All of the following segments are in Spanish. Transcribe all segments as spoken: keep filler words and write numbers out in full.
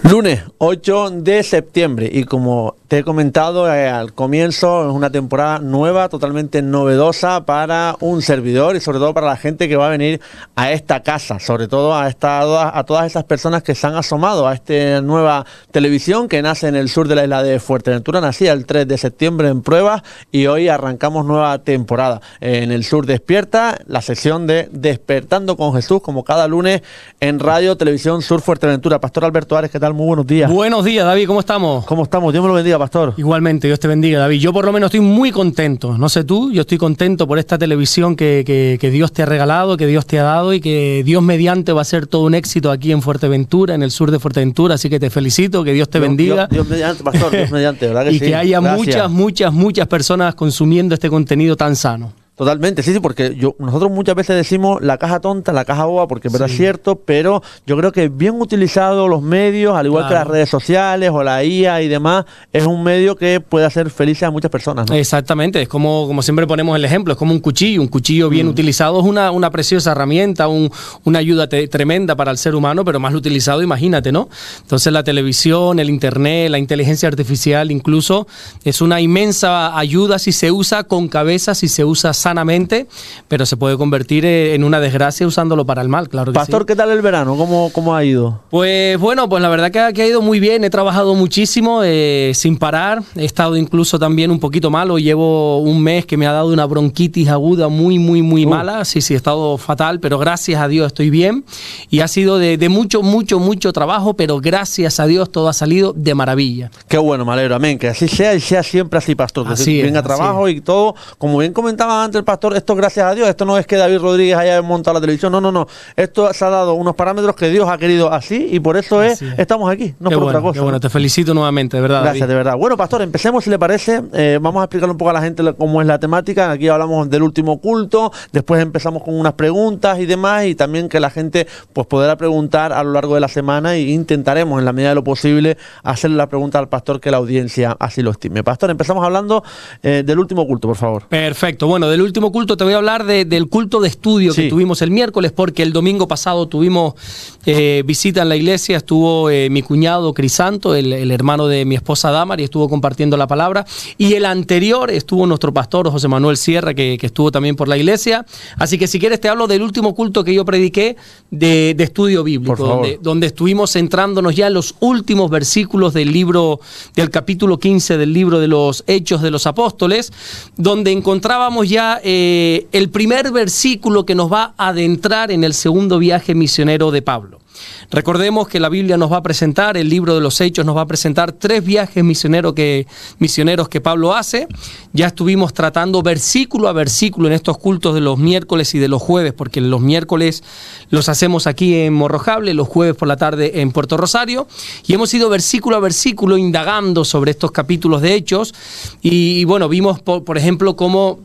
Lunes ocho de septiembre y como te he comentado eh, al comienzo, es una temporada nueva, totalmente novedosa para un servidor y sobre todo para la gente que va a venir a esta casa, sobre todo a, esta, a todas esas personas que se han asomado a esta nueva televisión que nace en el sur de la isla de Fuerteventura. Nacía el tres de septiembre en pruebas y hoy arrancamos nueva temporada. Eh, en el sur despierta la sesión de Despertando con Jesús, como cada lunes en Radio Televisión Sur Fuerteventura. Pastor Alberto Ares, ¿qué tal? Muy buenos días. Buenos días, David, ¿cómo estamos? ¿Cómo estamos? Dios me lo bendiga, pastor. Igualmente, Dios te bendiga, David. Yo por lo menos estoy muy contento. No sé tú, yo estoy contento por esta televisión que, que, que Dios te ha regalado, que Dios te ha dado y que Dios mediante va a ser todo un éxito aquí en Fuerteventura, en el sur de Fuerteventura. Así que te felicito, que Dios te Dios, bendiga. Dios, Dios mediante, pastor, Dios mediante, ¿verdad que y sí? que haya Gracias. muchas, muchas, muchas personas consumiendo este contenido tan sano. Totalmente, sí, sí, porque yo, nosotros muchas veces decimos la caja tonta, la caja boba, porque es verdad, Sí. es cierto, pero yo creo que bien utilizado los medios, al igual Claro. que las redes sociales o la I A y demás, es un medio que puede hacer felices a muchas personas, ¿no? Exactamente, es como, como siempre ponemos el ejemplo, es como un cuchillo, un cuchillo bien Mm. utilizado es una, una preciosa herramienta, un, una ayuda te, tremenda para el ser humano, pero mal utilizado, imagínate, ¿no? Entonces la televisión, el internet, la inteligencia artificial incluso, es una inmensa ayuda si se usa con cabeza, si se usa sanamente, pero se puede convertir en una desgracia usándolo para el mal, claro que Pastor, sí. ¿qué tal el verano? ¿Cómo, cómo ha ido? Pues bueno, pues la verdad que ha, que ha ido muy bien, he trabajado muchísimo eh, sin parar, he estado incluso también un poquito malo, llevo un mes que me ha dado una bronquitis aguda muy, muy, muy Uh. mala, sí, sí, he estado fatal, pero gracias a Dios estoy bien y ha sido de, de mucho, mucho, mucho trabajo, pero gracias a Dios todo ha salido de maravilla. Qué bueno, me alegro, amén, que así sea y sea siempre así, pastor, que Así es, venga así trabajo y todo, como bien comentaba antes el pastor, esto gracias a Dios, esto no es que David Rodríguez haya montado la televisión, no, no, no, esto se ha dado unos parámetros que Dios ha querido así y por eso es, Así es. estamos aquí, no Qué por bueno, otra cosa. qué bueno, te felicito nuevamente, de verdad. Gracias, David. de verdad. Bueno, pastor, empecemos si le parece. Eh, vamos a explicarle un poco a la gente lo- cómo es la temática. Aquí hablamos del último culto, después empezamos con unas preguntas y demás, y también que la gente pues podrá preguntar a lo largo de la semana e intentaremos en la medida de lo posible hacerle la pregunta al pastor que la audiencia así lo estime. Pastor, empezamos hablando eh, del último culto, por favor. Perfecto. Bueno, del último culto te voy a hablar de- del culto de estudio Sí. que tuvimos el miércoles, porque el domingo pasado tuvimos eh, visita en la iglesia, estuvo eh, mi cuñado Crisanto, el, el hermano de mi esposa Damar, y estuvo compartiendo la palabra. Y el anterior estuvo nuestro pastor José Manuel Sierra, que, que estuvo también por la iglesia. Así que si quieres te hablo del último culto que yo prediqué de, de estudio bíblico, Por favor. donde, donde estuvimos centrándonos ya en los últimos versículos del libro, del capítulo quince del libro de los Hechos de los Apóstoles, donde encontrábamos ya eh, el primer versículo que nos va a adentrar en el segundo viaje misionero de Pablo. Recordemos que la Biblia nos va a presentar, el libro de los Hechos nos va a presentar tres viajes misioneros que, misioneros que Pablo hace. Ya estuvimos tratando versículo a versículo en estos cultos de los miércoles y de los jueves, porque los miércoles los hacemos aquí en Morrojable, los jueves por la tarde en Puerto Rosario, y hemos ido versículo a versículo indagando sobre estos capítulos de Hechos, y, y bueno, vimos por, por ejemplo cómo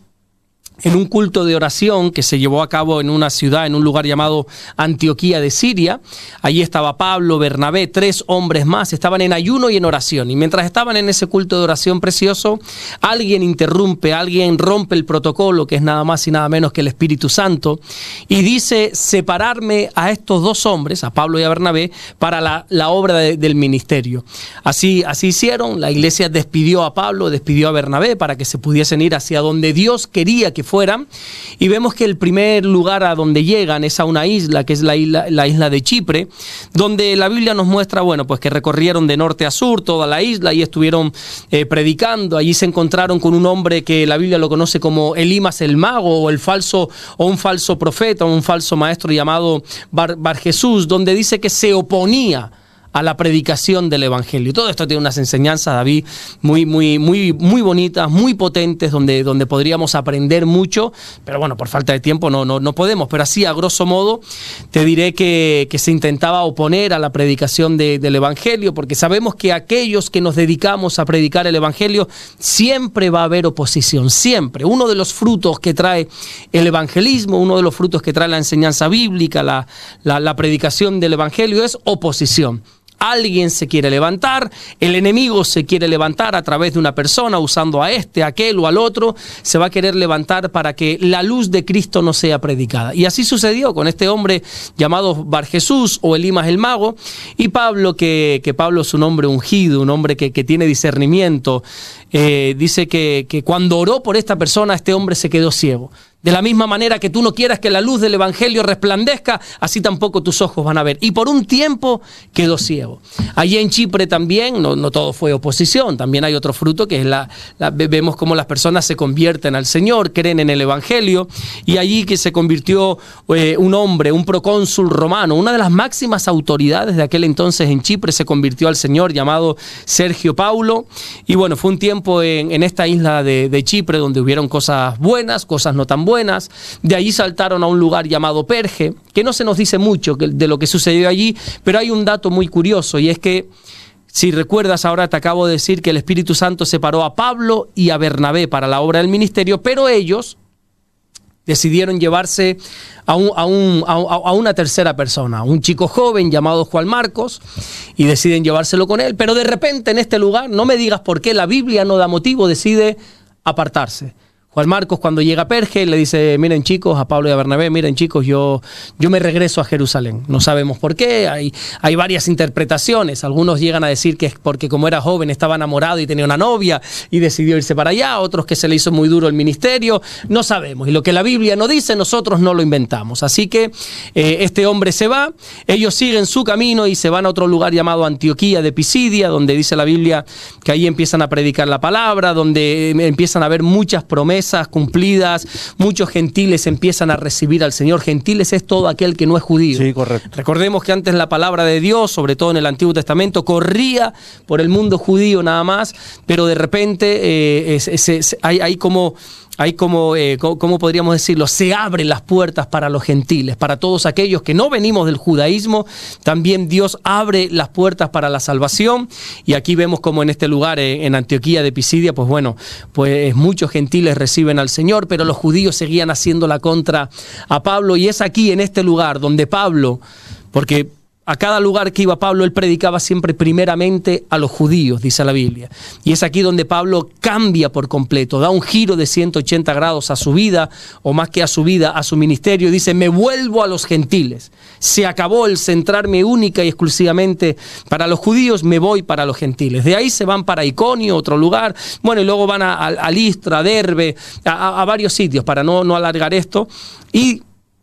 en un culto de oración que se llevó a cabo en una ciudad, en un lugar llamado Antioquía de Siria. Allí estaba Pablo, Bernabé, tres hombres más, estaban en ayuno y en oración. Y mientras estaban en ese culto de oración precioso, alguien interrumpe, alguien rompe el protocolo, que es nada más y nada menos que el Espíritu Santo, y dice separarme a estos dos hombres, a Pablo y a Bernabé, para la, la obra de, del ministerio. Así, así hicieron, la iglesia despidió a Pablo, despidió a Bernabé para que se pudiesen ir hacia donde Dios quería que fueran, y vemos que el primer lugar a donde llegan es a una isla, que es la isla, la isla de Chipre, donde la Biblia nos muestra, bueno, pues que recorrieron de norte a sur toda la isla y estuvieron eh, predicando. Allí se encontraron con un hombre que la Biblia lo conoce como Elimas el mago, o el falso, o un falso profeta, o un falso maestro llamado Bar, Bar Jesús, donde dice que se oponía a la predicación del evangelio. Todo esto tiene unas enseñanzas, David, muy, muy, muy, muy bonitas, muy potentes, donde, donde podríamos aprender mucho, pero bueno, por falta de tiempo no, no, no podemos. Pero así, a grosso modo, te diré que, que se intentaba oponer a la predicación de, del evangelio, porque sabemos que aquellos que nos dedicamos a predicar el evangelio, siempre va a haber oposición, siempre. Uno de los frutos que trae el evangelismo, uno de los frutos que trae la enseñanza bíblica, la, la, la predicación del evangelio, es oposición. Alguien se quiere levantar, el enemigo se quiere levantar a través de una persona, usando a este, a aquel o al otro, se va a querer levantar para que la luz de Cristo no sea predicada. Y así sucedió con este hombre llamado Barjesús o Elimas el mago, y Pablo, que, que Pablo es un hombre ungido, un hombre que, que tiene discernimiento, eh, dice que, que cuando oró por esta persona, este hombre se quedó ciego. De la misma manera que tú no quieras que la luz del evangelio resplandezca, así tampoco tus ojos van a ver. Y por un tiempo quedó ciego. Allí en Chipre también, no, no todo fue oposición, también hay otro fruto que es la, la, vemos cómo las personas se convierten al Señor, creen en el evangelio, y allí que se convirtió eh, un hombre, un procónsul romano, una de las máximas autoridades de aquel entonces en Chipre, se convirtió al Señor, llamado Sergio Paulo. Y bueno, fue un tiempo en, en esta isla de, de Chipre donde hubieron cosas buenas, cosas no tan buenas. buenas, de allí saltaron a un lugar llamado Perge, que no se nos dice mucho de lo que sucedió allí, pero hay un dato muy curioso, y es que, si recuerdas, ahora te acabo de decir que el Espíritu Santo separó a Pablo y a Bernabé para la obra del ministerio, pero ellos decidieron llevarse a, un, a, un, a, a una tercera persona, un chico joven llamado Juan Marcos, y deciden llevárselo con él, pero de repente en este lugar, no me digas por qué, la Biblia no da motivo, decide apartarse. Juan Marcos, cuando llega a Perge, le dice: miren chicos, a Pablo y a Bernabé, miren chicos, yo, yo me regreso a Jerusalén. No sabemos por qué, hay, hay varias interpretaciones. Algunos llegan a decir que es porque como era joven estaba enamorado y tenía una novia y decidió irse para allá, otros que se le hizo muy duro el ministerio, no sabemos. Y lo que la Biblia no dice, nosotros no lo inventamos. Así que eh, este hombre se va, ellos siguen su camino y se van a otro lugar llamado Antioquía de Pisidia, donde dice la Biblia que ahí empiezan a predicar la palabra, donde empiezan a haber muchas promesas cumplidas, muchos gentiles empiezan a recibir al Señor. Gentiles es todo aquel que no es judío. Sí, correcto. Recordemos que antes la palabra de Dios, sobre todo en el Antiguo Testamento, corría por el mundo judío nada más, pero de repente eh, es, es, es, hay, hay como... Hay como, eh, ¿cómo podríamos decirlo? Se abren las puertas para los gentiles, para todos aquellos que no venimos del judaísmo. También Dios abre las puertas para la salvación. Y aquí vemos como en este lugar, eh, en Antioquía de Pisidia, pues bueno, pues muchos gentiles reciben al Señor, pero los judíos seguían haciendo la contra a Pablo. Y es aquí, en este lugar, donde Pablo, porque a cada lugar que iba Pablo, él predicaba siempre primeramente a los judíos, dice la Biblia. Y es aquí donde Pablo cambia por completo, da un giro de ciento ochenta grados a su vida, o más que a su vida, a su ministerio. Dice: me vuelvo a los gentiles. Se acabó el centrarme única y exclusivamente para los judíos, me voy para los gentiles. De ahí se van para Iconio, otro lugar. Bueno, y luego van a, a, a Listra, a Derbe, a, a, a varios sitios, para no, no alargar esto. Y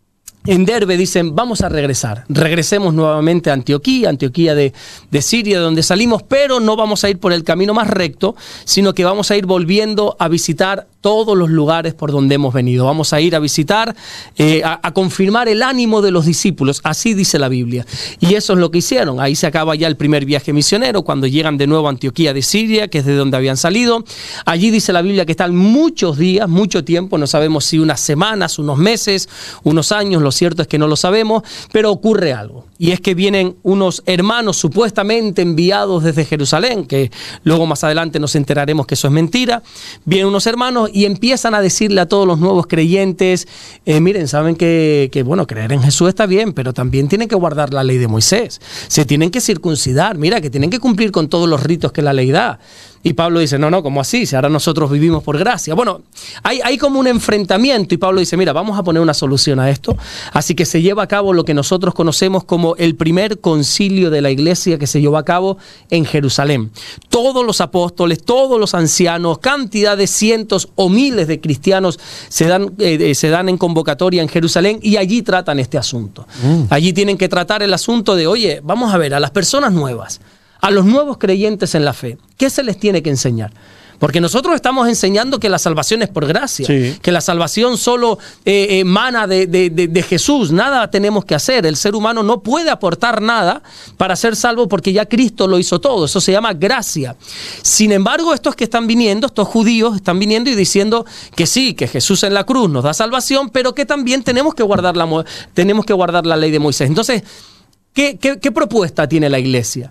en Derbe dicen: vamos a regresar, regresemos nuevamente a Antioquía, Antioquía de, de Siria, de donde salimos, pero no vamos a ir por el camino más recto, sino que vamos a ir volviendo a visitar todos los lugares por donde hemos venido. Vamos a ir a visitar, eh, a, a confirmar el ánimo de los discípulos, así dice la Biblia. Y eso es lo que hicieron. Ahí se acaba ya el primer viaje misionero, cuando llegan de nuevo a Antioquía de Siria, que es de donde habían salido. Allí dice la Biblia que están muchos días, mucho tiempo, no sabemos si unas semanas, unos meses, unos años, los cierto es que no lo sabemos, pero ocurre algo. Y es que vienen unos hermanos supuestamente enviados desde Jerusalén, que luego más adelante nos enteraremos que eso es mentira. Vienen unos hermanos y empiezan a decirle a todos los nuevos creyentes: eh, miren, saben que, que, bueno, creer en Jesús está bien, pero también tienen que guardar la ley de Moisés. Se tienen que circuncidar, mira, que tienen que cumplir con todos los ritos que la ley da. Y Pablo dice: no, no, ¿cómo así? Si ahora nosotros vivimos por gracia. Bueno, hay, hay como un enfrentamiento, y Pablo dice: mira, vamos a poner una solución a esto. Así que se lleva a cabo lo que nosotros conocemos como el primer concilio de la iglesia, que se llevó a cabo en Jerusalén. Todos los apóstoles, todos los ancianos, cantidad de cientos o miles de cristianos se dan, eh, se dan en convocatoria en Jerusalén, y allí tratan este asunto. Mm. Allí tienen que tratar el asunto de: oye, vamos a ver, a las personas nuevas, a los nuevos creyentes en la fe, ¿qué se les tiene que enseñar? Porque nosotros estamos enseñando que la salvación es por gracia, sí, que la salvación solo eh, emana de, de, de, de Jesús, nada tenemos que hacer. El ser humano no puede aportar nada para ser salvo, porque ya Cristo lo hizo todo. Eso se llama gracia. Sin embargo, estos que están viniendo, estos judíos, están viniendo y diciendo que sí, que Jesús en la cruz nos da salvación, pero que también tenemos que guardar la, tenemos que guardar la ley de Moisés. Entonces, ¿qué, qué, qué propuesta tiene la iglesia?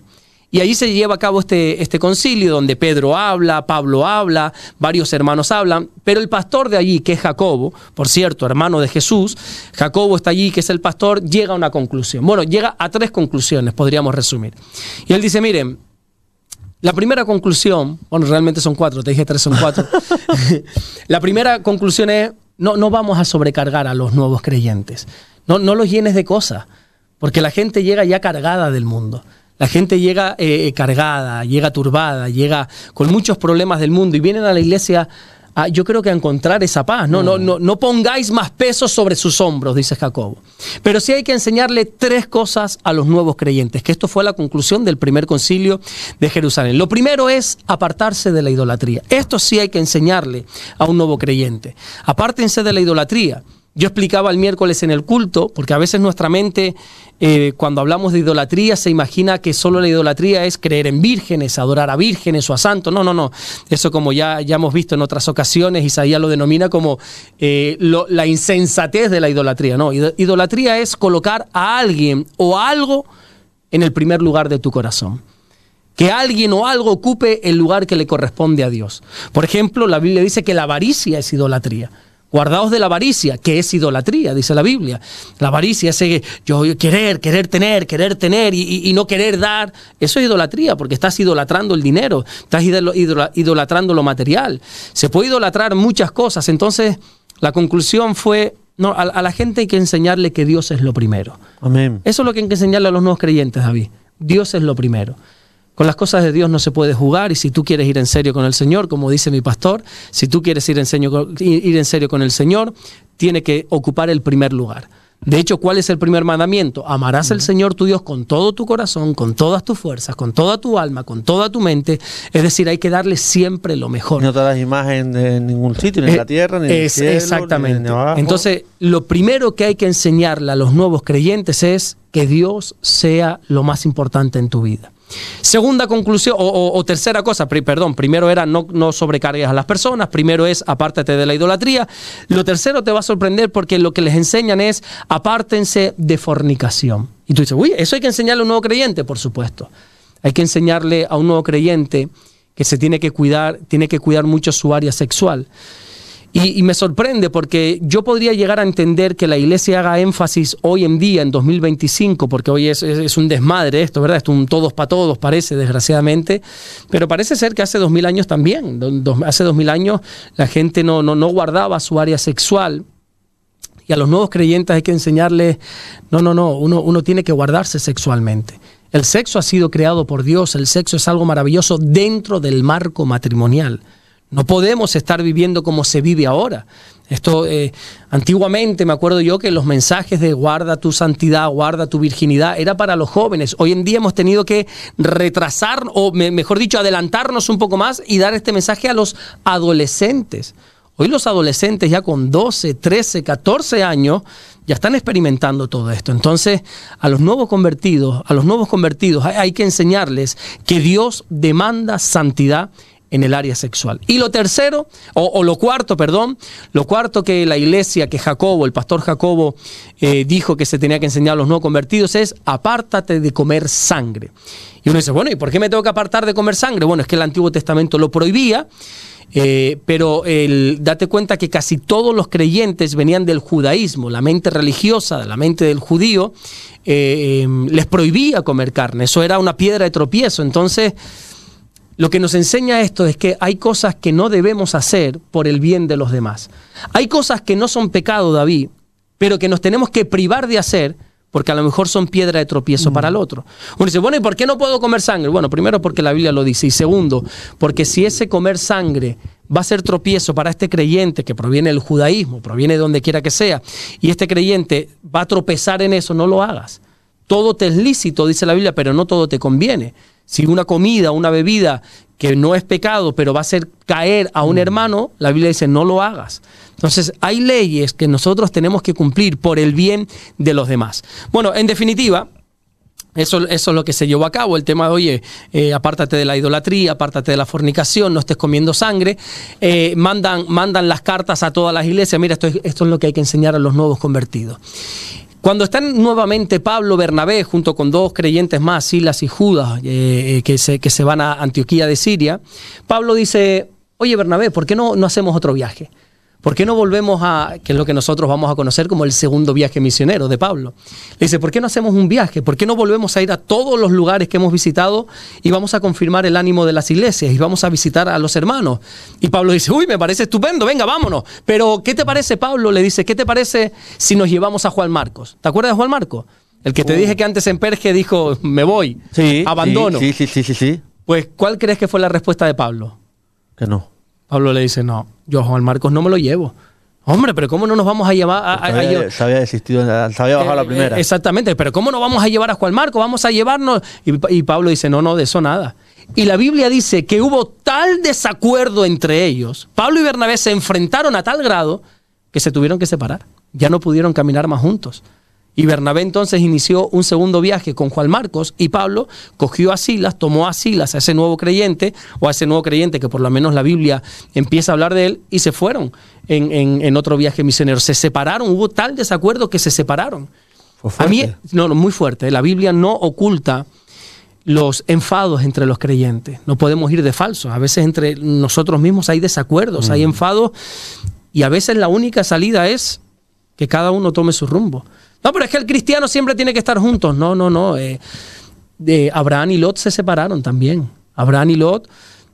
Y ahí se lleva a cabo este, este concilio donde Pedro habla, Pablo habla, varios hermanos hablan, pero el pastor de allí, que es Jacobo, por cierto, hermano de Jesús, Jacobo está allí, que es el pastor, llega a una conclusión. Bueno, llega a tres conclusiones, podríamos resumir. Y él dice, miren, la primera conclusión, bueno, realmente son cuatro, te dije tres, son cuatro. La primera conclusión es, no, no vamos a sobrecargar a los nuevos creyentes. No, no los llenes de cosas, porque la gente llega ya cargada del mundo. La gente llega eh, cargada, llega turbada, llega con muchos problemas del mundo y vienen a la iglesia, a, yo creo que a encontrar esa paz. No, no, no, no pongáis más peso sobre sus hombros, dice Jacobo. Pero sí hay que enseñarle tres cosas a los nuevos creyentes, que esto fue la conclusión del primer concilio de Jerusalén. Lo primero es apartarse de la idolatría. Esto sí hay que enseñarle a un nuevo creyente. Apártense de la idolatría. Yo explicaba el miércoles en el culto, porque a veces nuestra mente, eh, cuando hablamos de idolatría, se imagina que solo la idolatría es creer en vírgenes, adorar a vírgenes o a santos. No, no, no. Eso, como ya, ya hemos visto en otras ocasiones, Isaías lo denomina como eh, lo, la insensatez de la idolatría. No, idolatría es colocar a alguien o a algo en el primer lugar de tu corazón. Que alguien o algo ocupe el lugar que le corresponde a Dios. Por ejemplo, la Biblia dice que la avaricia es idolatría. Guardaos de la avaricia, que es idolatría, dice la Biblia. La avaricia es eh, yo querer, querer tener, querer tener y, y, y no querer dar. Eso es idolatría, porque estás idolatrando el dinero, estás idolatrando lo material. Se puede idolatrar muchas cosas. Entonces, la conclusión fue, no, a, a la gente hay que enseñarle que Dios es lo primero. Amén. Eso es lo que hay que enseñarle a los nuevos creyentes, David. Dios es lo primero. Con las cosas de Dios no se puede jugar, y si tú quieres ir en serio con el Señor, como dice mi pastor, si tú quieres ir en serio, ir en serio con el Señor, tiene que ocupar el primer lugar. De hecho, ¿cuál es el primer mandamiento? Amarás al Señor tu Dios con todo tu corazón, con todas tus fuerzas, con toda tu alma, con toda tu mente. Es decir, hay que darle siempre lo mejor. No te das imagen de ningún sitio, ni en eh, la tierra, ni en el cielo, exactamente. ni en abajo. Entonces, lo primero que hay que enseñarle a los nuevos creyentes es que Dios sea lo más importante en tu vida. Segunda conclusión, o, o, o tercera cosa, pri, perdón, primero era no, no sobrecargues a las personas, primero es apártate de la idolatría. Lo tercero te va a sorprender, porque lo que les enseñan es apártense de fornicación. Y tú dices, uy, ¿eso hay que enseñarle a un nuevo creyente? Por supuesto. Hay que enseñarle a un nuevo creyente que se tiene que cuidar, tiene que cuidar mucho su área sexual. Y, y me sorprende, porque yo podría llegar a entender que la iglesia haga énfasis hoy en día, en dos mil veinticinco, porque hoy es, es, es un desmadre esto, ¿verdad? Es un todos para todos, parece, desgraciadamente. Pero parece ser que hace dos mil años también. Do, do, hace dos mil años la gente no, no, no guardaba su área sexual. Y a los nuevos creyentes hay que enseñarles, no, no, no, uno, uno tiene que guardarse sexualmente. El sexo ha sido creado por Dios, el sexo es algo maravilloso dentro del marco matrimonial. No podemos estar viviendo como se vive ahora. Esto, eh, antiguamente me acuerdo yo que los mensajes de guarda tu santidad, guarda tu virginidad, era para los jóvenes. Hoy en día hemos tenido que retrasar, o me, mejor dicho, adelantarnos un poco más y dar este mensaje a los adolescentes. Hoy los adolescentes ya con doce, trece, catorce años ya están experimentando todo esto. Entonces, a los nuevos convertidos, a los nuevos convertidos hay, hay que enseñarles que Dios demanda santidad en el área sexual. Y lo tercero, o, o lo cuarto, perdón, lo cuarto que la iglesia, que Jacobo, el pastor Jacobo, eh, dijo que se tenía que enseñar a los no convertidos es: apártate de comer sangre. Y uno dice, bueno, ¿y por qué me tengo que apartar de comer sangre? Bueno, es que el Antiguo Testamento lo prohibía, eh, pero el, date cuenta que casi todos los creyentes venían del judaísmo, la mente religiosa, la mente del judío, eh, eh, les prohibía comer carne. Eso era una piedra de tropiezo. Entonces, lo que nos enseña esto es que hay cosas que no debemos hacer por el bien de los demás. Hay cosas que no son pecado, David, pero que nos tenemos que privar de hacer porque a lo mejor son piedra de tropiezo mm. para el otro. Uno dice, bueno, ¿y por qué no puedo comer sangre? Bueno, primero porque la Biblia lo dice. Y segundo, porque si ese comer sangre va a ser tropiezo para este creyente que proviene del judaísmo, proviene de donde quiera que sea, y este creyente va a tropezar en eso, no lo hagas. Todo te es lícito, dice la Biblia, pero no todo te conviene. Si una comida, una bebida que no es pecado, pero va a hacer caer a un hermano, la Biblia dice, no lo hagas. Entonces, hay leyes que nosotros tenemos que cumplir por el bien de los demás. Bueno, en definitiva, eso, eso es lo que se llevó a cabo, el tema de, oye, eh, apártate de la idolatría, apártate de la fornicación, no estés comiendo sangre. Eh, mandan, mandan las cartas a todas las iglesias, mira, esto es, esto es lo que hay que enseñar a los nuevos convertidos. Cuando están nuevamente Pablo, Bernabé, junto con dos creyentes más, Silas y Judas, eh, que, se, que se van a Antioquía de Siria, Pablo dice, oye Bernabé, ¿por qué no, no hacemos otro viaje? ¿Por qué no volvemos a, que es lo que nosotros vamos a conocer como el segundo viaje misionero de Pablo? Le dice, ¿por qué no hacemos un viaje? ¿Por qué no volvemos a ir a todos los lugares que hemos visitado y vamos a confirmar el ánimo de las iglesias y vamos a visitar a los hermanos? Y Pablo dice, uy, me parece estupendo, venga, vámonos. Pero, ¿qué te parece, Pablo? Le dice, ¿qué te parece si nos llevamos a Juan Marcos? ¿Te acuerdas de Juan Marcos? El que te uh. dije que antes en Perge dijo, me voy, sí, abandono. Sí, sí, sí, sí, sí. Pues, ¿cuál crees que fue la respuesta de Pablo? Que no. Pablo le dice, no, yo a Juan Marcos no me lo llevo. Hombre, pero ¿cómo no nos vamos a llevar a, a, a había, se había desistido, se había bajado eh, la primera. Exactamente, pero ¿cómo no vamos a llevar a Juan Marcos? Vamos a llevarnos. Y, y Pablo dice, no, no, de eso nada. Y la Biblia dice que hubo tal desacuerdo entre ellos. Pablo y Bernabé se enfrentaron a tal grado que se tuvieron que separar. Ya no pudieron caminar más juntos. Y Bernabé entonces inició un segundo viaje con Juan Marcos y Pablo cogió a Silas, tomó a Silas, a ese nuevo creyente, o a ese nuevo creyente que por lo menos la Biblia empieza a hablar de él, y se fueron en, en, en otro viaje misionero. Se separaron, hubo tal desacuerdo que se separaron. Fue fuerte. A mí, no, no, muy fuerte. La Biblia no oculta los enfados entre los creyentes. No podemos ir de falso. A veces entre nosotros mismos hay desacuerdos, mm. hay enfados, y a veces la única salida es que cada uno tome su rumbo. No, pero es que el cristiano siempre tiene que estar juntos. No, no, no. Eh, eh, Abraham y Lot se separaron también. Abraham y Lot,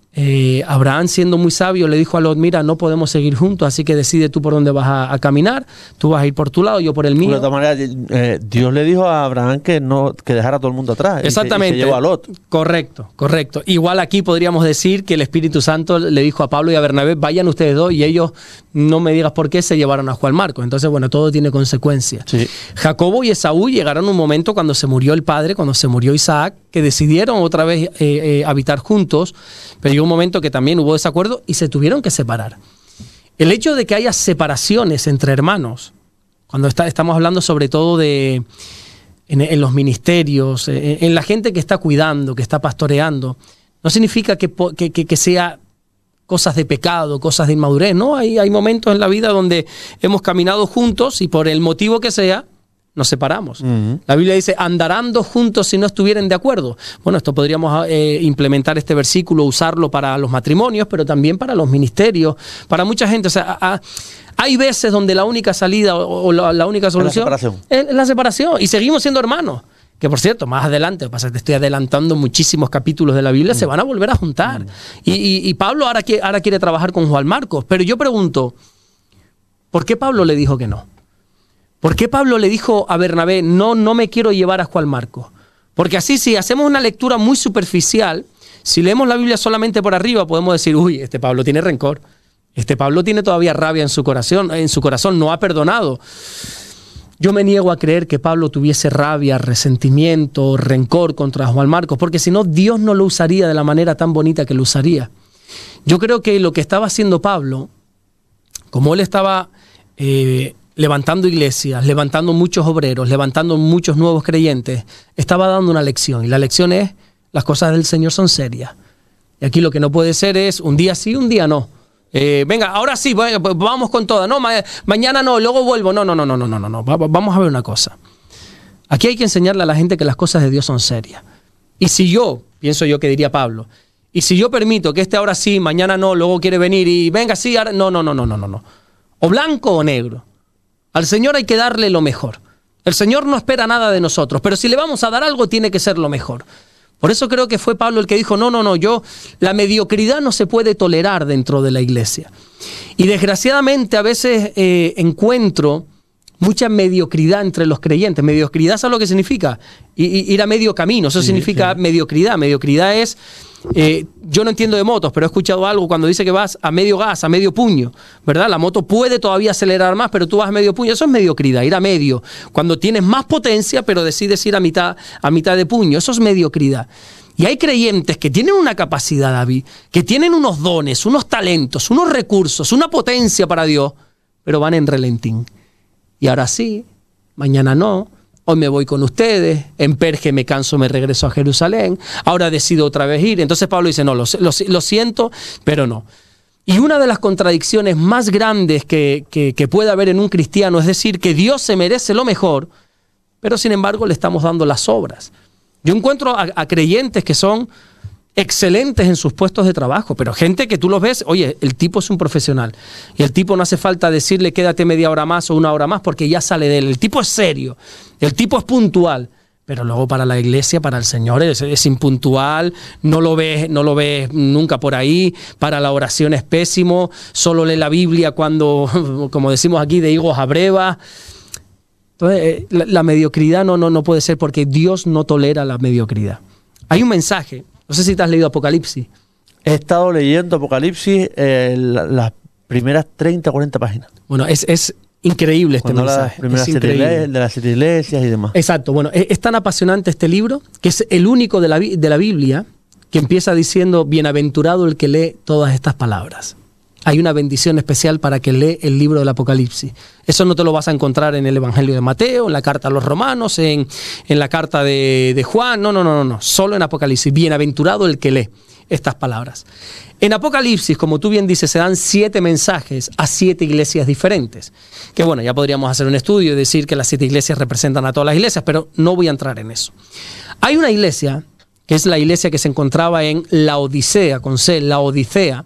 eh, Abraham siendo muy sabio le dijo a Lot, mira, no podemos seguir juntos, así que decide tú por dónde vas a, a caminar. Tú vas a ir por tu lado, yo por el mío. De todas maneras, eh, Dios le dijo a Abraham que no que dejara a todo el mundo atrás. Exactamente. Y se, y se llevó a Lot. Correcto, correcto. Igual aquí podríamos decir que el Espíritu Santo le dijo a Pablo y a Bernabé, vayan ustedes dos, y ellos, no me digas por qué, se llevaron a Juan Marcos. Entonces, bueno, todo tiene consecuencias. Sí. Jacobo y Esaú llegaron a un momento cuando se murió el padre, cuando se murió Isaac, que decidieron otra vez eh, eh, habitar juntos, pero llegó un momento que también hubo desacuerdo y se tuvieron que separar. El hecho de que haya separaciones entre hermanos, cuando está, estamos hablando sobre todo de en, en los ministerios, en, en la gente que está cuidando, que está pastoreando, no significa que, que, que, que sea cosas de pecado, cosas de inmadurez, ¿no? Hay, hay momentos en la vida donde hemos caminado juntos y por el motivo que sea, nos separamos. Uh-huh. La Biblia dice, andarán dos juntos si no estuvieran de acuerdo. Bueno, esto podríamos eh, implementar este versículo, usarlo para los matrimonios, pero también para los ministerios, para mucha gente. O sea, a, a, hay veces donde la única salida o, o la, la única solución la separación. es la separación. Y seguimos siendo hermanos. Que por cierto, más adelante, pasa que te estoy adelantando muchísimos capítulos de la Biblia, mm. se van a volver a juntar. Mm. Y, y, y Pablo ahora, ahora quiere trabajar con Juan Marcos. Pero yo pregunto, ¿por qué Pablo le dijo que no? ¿Por qué Pablo le dijo a Bernabé, no, no me quiero llevar a Juan Marcos? Porque así, si hacemos una lectura muy superficial, si leemos la Biblia solamente por arriba, podemos decir, uy, este Pablo tiene rencor. Este Pablo tiene todavía rabia en su corazón, en su corazón, no ha perdonado. Yo me niego a creer que Pablo tuviese rabia, resentimiento, rencor contra Juan Marcos, porque si no, Dios no lo usaría de la manera tan bonita que lo usaría. Yo creo que lo que estaba haciendo Pablo, como él estaba eh, levantando iglesias, levantando muchos obreros, levantando muchos nuevos creyentes, estaba dando una lección. Y la lección es, las cosas del Señor son serias. Y aquí lo que no puede ser es un día sí, un día no. Eh, venga, ahora sí, vamos con todas. No, ma mañana no, luego vuelvo. No, no, no, no, no, no, no, no. Vamos a ver una cosa. Aquí hay que enseñarle a la gente que las cosas de Dios son serias. Y si yo, pienso yo que diría Pablo, y si yo permito que este ahora sí, mañana no, luego quiere venir y venga sí, ahora... no, no, no, no, no, no, no. O blanco o negro. Al Señor hay que darle lo mejor. El Señor no espera nada de nosotros, pero si le vamos a dar algo, tiene que ser lo mejor. Por eso creo que fue Pablo el que dijo, no, no, no, yo, la mediocridad no se puede tolerar dentro de la iglesia. Y desgraciadamente a veces eh, encuentro mucha mediocridad entre los creyentes. Mediocridad, ¿sabes lo que significa? I, ir a medio camino, eso sí, significa sí. mediocridad. Mediocridad es, eh, yo no entiendo de motos, pero he escuchado algo cuando dice que vas a medio gas, a medio puño, ¿verdad? La moto puede todavía acelerar más, pero tú vas a medio puño. Eso es mediocridad, ir a medio. Cuando tienes más potencia, pero decides ir a mitad, a mitad de puño. Eso es mediocridad. Y hay creyentes que tienen una capacidad, David, que tienen unos dones, unos talentos, unos recursos, una potencia para Dios, pero van en relentín. Y ahora sí, mañana no, hoy me voy con ustedes, en Perge me canso, me regreso a Jerusalén, ahora decido otra vez ir. Entonces Pablo dice, no, lo, lo, lo siento, pero no. Y una de las contradicciones más grandes que, que, que puede haber en un cristiano es decir que Dios se merece lo mejor, pero sin embargo le estamos dando las obras. Yo encuentro a, a creyentes que son excelentes en sus puestos de trabajo, pero gente que tú los ves, oye, el tipo es un profesional y el tipo no hace falta decirle quédate media hora más o una hora más porque ya sale de él. El tipo es serio, el tipo es puntual, pero luego para la iglesia, para el Señor es, es impuntual, no lo ves, no lo ves nunca por ahí, para la oración es pésimo, solo lee la Biblia cuando, como decimos aquí, de higos a brevas. Entonces, la, la mediocridad no, no, no puede ser porque Dios no tolera la mediocridad. Hay un mensaje. No sé si te has leído Apocalipsis. He estado leyendo Apocalipsis eh, la, las primeras treinta, cuarenta páginas. Bueno, es, es increíble este Cuando mensaje. Las primeras Es siete increíble. iglesias, de las siete iglesias y demás. Exacto. Bueno, es, es tan apasionante este libro que es el único de la, de la Biblia que empieza diciendo bienaventurado el que lee todas estas palabras. Hay una bendición especial para que lee el libro del Apocalipsis. Eso no te lo vas a encontrar en el Evangelio de Mateo, en la carta a los Romanos, en, en la carta de, de Juan. No, no, no, no, no. Solo en Apocalipsis. Bienaventurado el que lee estas palabras. En Apocalipsis, como tú bien dices, se dan siete mensajes a siete iglesias diferentes. Que bueno, ya podríamos hacer un estudio y decir que las siete iglesias representan a todas las iglesias, pero no voy a entrar en eso. Hay una iglesia, que es la iglesia que se encontraba en Laodicea, con C, Laodicea,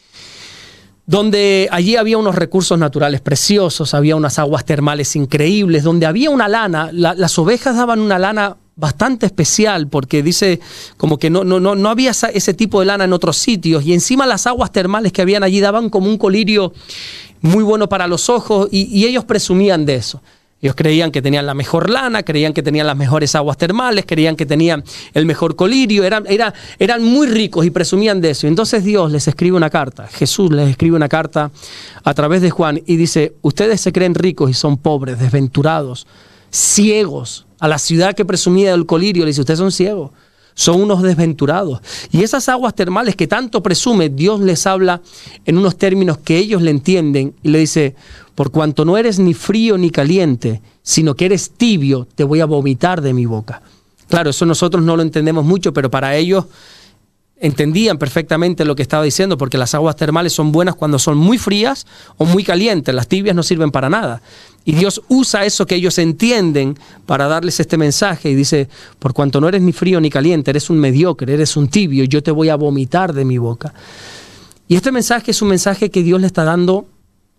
donde allí había unos recursos naturales preciosos, había unas aguas termales increíbles, donde había una lana, la, las ovejas daban una lana bastante especial, porque dice como que no, no, no, no había esa, ese tipo de lana en otros sitios, y encima las aguas termales que habían allí daban como un colirio muy bueno para los ojos, y, y ellos presumían de eso. Ellos creían que tenían la mejor lana, creían que tenían las mejores aguas termales, creían que tenían el mejor colirio, eran, eran, eran muy ricos y presumían de eso. Entonces Dios les escribe una carta, Jesús les escribe una carta a través de Juan y dice, ustedes se creen ricos y son pobres, desventurados, ciegos. A la ciudad que presumía del colirio le dice, ustedes son ciegos, son unos desventurados. Y esas aguas termales que tanto presume, Dios les habla en unos términos que ellos le entienden y le dice, por cuanto no eres ni frío ni caliente, sino que eres tibio, te voy a vomitar de mi boca. Claro, eso nosotros no lo entendemos mucho, pero para ellos entendían perfectamente lo que estaba diciendo, porque las aguas termales son buenas cuando son muy frías o muy calientes, las tibias no sirven para nada. Y Dios usa eso que ellos entienden para darles este mensaje y dice, por cuanto no eres ni frío ni caliente, eres un mediocre, eres un tibio, yo te voy a vomitar de mi boca. Y este mensaje es un mensaje que Dios le está dando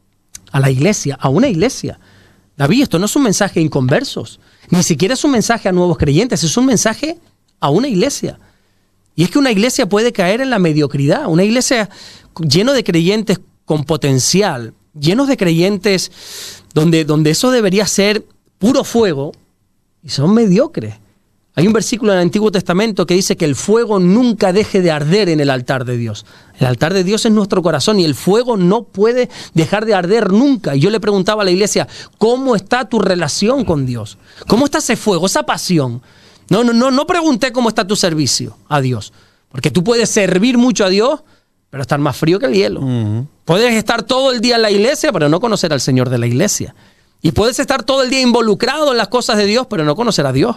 a la iglesia, a una iglesia. David, esto no es un mensaje a inconversos, ni siquiera es un mensaje a nuevos creyentes, es un mensaje a una iglesia. Y es que una iglesia puede caer en la mediocridad, una iglesia llena de creyentes con potencial, llenos de creyentes donde, donde eso debería ser puro fuego, y son mediocres. Hay un versículo en el Antiguo Testamento que dice que el fuego nunca deje de arder en el altar de Dios. El altar de Dios es nuestro corazón y el fuego no puede dejar de arder nunca. Y yo le preguntaba a la iglesia, ¿cómo está tu relación con Dios? ¿Cómo está ese fuego, esa pasión? No, no, no, no pregunté cómo está tu servicio a Dios. Porque tú puedes servir mucho a Dios, pero estar más frío que el hielo. Uh-huh. Puedes estar todo el día en la iglesia, pero no conocer al Señor de la iglesia. Y puedes estar todo el día involucrado en las cosas de Dios, pero no conocer a Dios.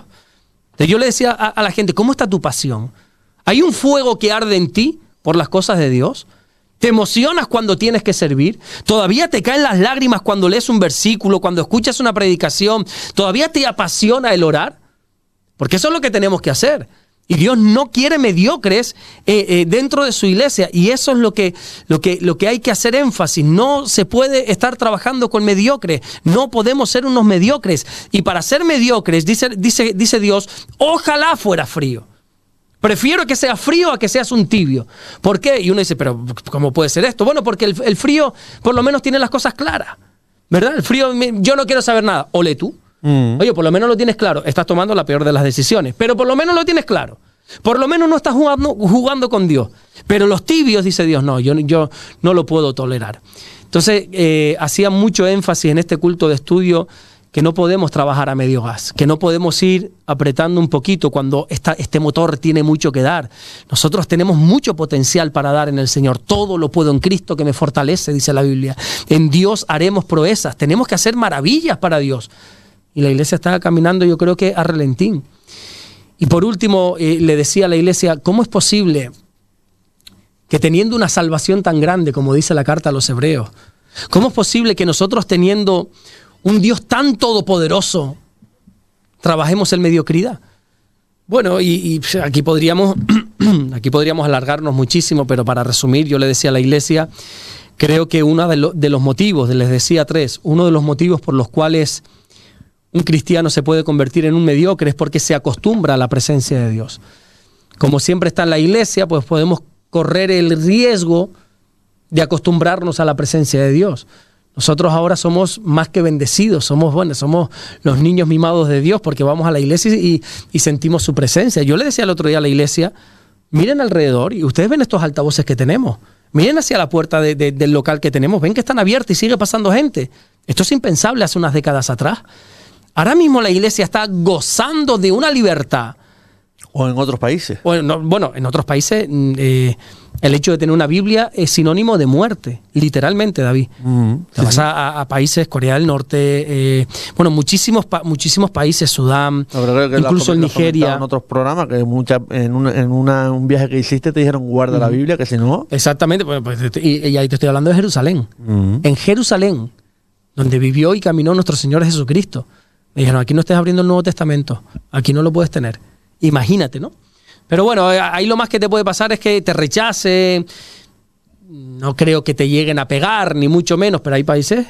Yo le decía a, a la gente, ¿cómo está tu pasión? ¿Hay un fuego que arde en ti por las cosas de Dios? ¿Te emocionas cuando tienes que servir? ¿Todavía te caen las lágrimas cuando lees un versículo, cuando escuchas una predicación? ¿Todavía te apasiona el orar? Porque eso es lo que tenemos que hacer. Y Dios no quiere mediocres eh, eh, dentro de su iglesia. Y eso es lo que, lo, que, lo que hay que hacer énfasis. No se puede estar trabajando con mediocres. No podemos ser unos mediocres. Y para ser mediocres, dice, dice, dice Dios, ojalá fuera frío. Prefiero que sea frío a que seas un tibio. ¿Por qué? Y uno dice, pero ¿cómo puede ser esto? Bueno, porque el, el frío por lo menos tiene las cosas claras. ¿Verdad? El frío, yo no quiero saber nada. Ole tú. Mm. Oye, por lo menos lo tienes claro. Estás tomando la peor de las decisiones, pero por lo menos lo tienes claro. Por lo menos no estás jugando, jugando con Dios. Pero los tibios, dice Dios, no, yo, yo no lo puedo tolerar. Entonces, eh, hacía mucho énfasis en este culto de estudio que no podemos trabajar a medio gas, que no podemos ir apretando un poquito cuando esta, este motor tiene mucho que dar. Nosotros tenemos mucho potencial para dar en el Señor. Todo lo puedo en Cristo que me fortalece, dice la Biblia. En Dios haremos proezas. Tenemos que hacer maravillas para Dios. Y la iglesia está caminando, yo creo que a relentín. Y por último, eh, le decía a la iglesia, ¿cómo es posible que teniendo una salvación tan grande, como dice la carta a los hebreos, cómo es posible que nosotros teniendo un Dios tan todopoderoso, trabajemos en mediocridad. Bueno, y, y aquí podríamos, aquí podríamos alargarnos muchísimo, pero para resumir, yo le decía a la iglesia, creo que uno de, lo, de los motivos, les decía tres, uno de los motivos por los cuales un cristiano se puede convertir en un mediocre es porque se acostumbra a la presencia de Dios. Como siempre está en la iglesia, pues podemos correr el riesgo de acostumbrarnos a la presencia de Dios. Nosotros ahora somos más que bendecidos, somos bueno, somos los niños mimados de Dios porque vamos a la iglesia y, y sentimos su presencia. Yo le decía el otro día a la iglesia, miren alrededor y ustedes ven estos altavoces que tenemos. Miren hacia la puerta de, de, del local que tenemos, ven que están abiertas y sigue pasando gente. Esto es impensable hace unas décadas atrás. Ahora mismo la iglesia está gozando de una libertad. O en otros países. Bueno, bueno en otros países eh, el hecho de tener una Biblia es sinónimo de muerte, literalmente, David. Uh-huh. Te sí, vas sí. A, a países, Corea del Norte, eh, bueno, muchísimos pa muchísimos países, Sudán, no, incluso en Nigeria. En otros programas, que mucha, en, una, en una, un viaje que hiciste te dijeron guarda uh-huh. la Biblia, que si no... Exactamente, pues, pues, y, y ahí te estoy hablando de Jerusalén. Uh-huh. En Jerusalén, donde vivió y caminó nuestro Señor Jesucristo. Me dijeron, aquí no estés abriendo el Nuevo Testamento, aquí no lo puedes tener. Imagínate, ¿no? Pero bueno, ahí lo más que te puede pasar es que te rechace. No creo que te lleguen a pegar, ni mucho menos, pero hay países,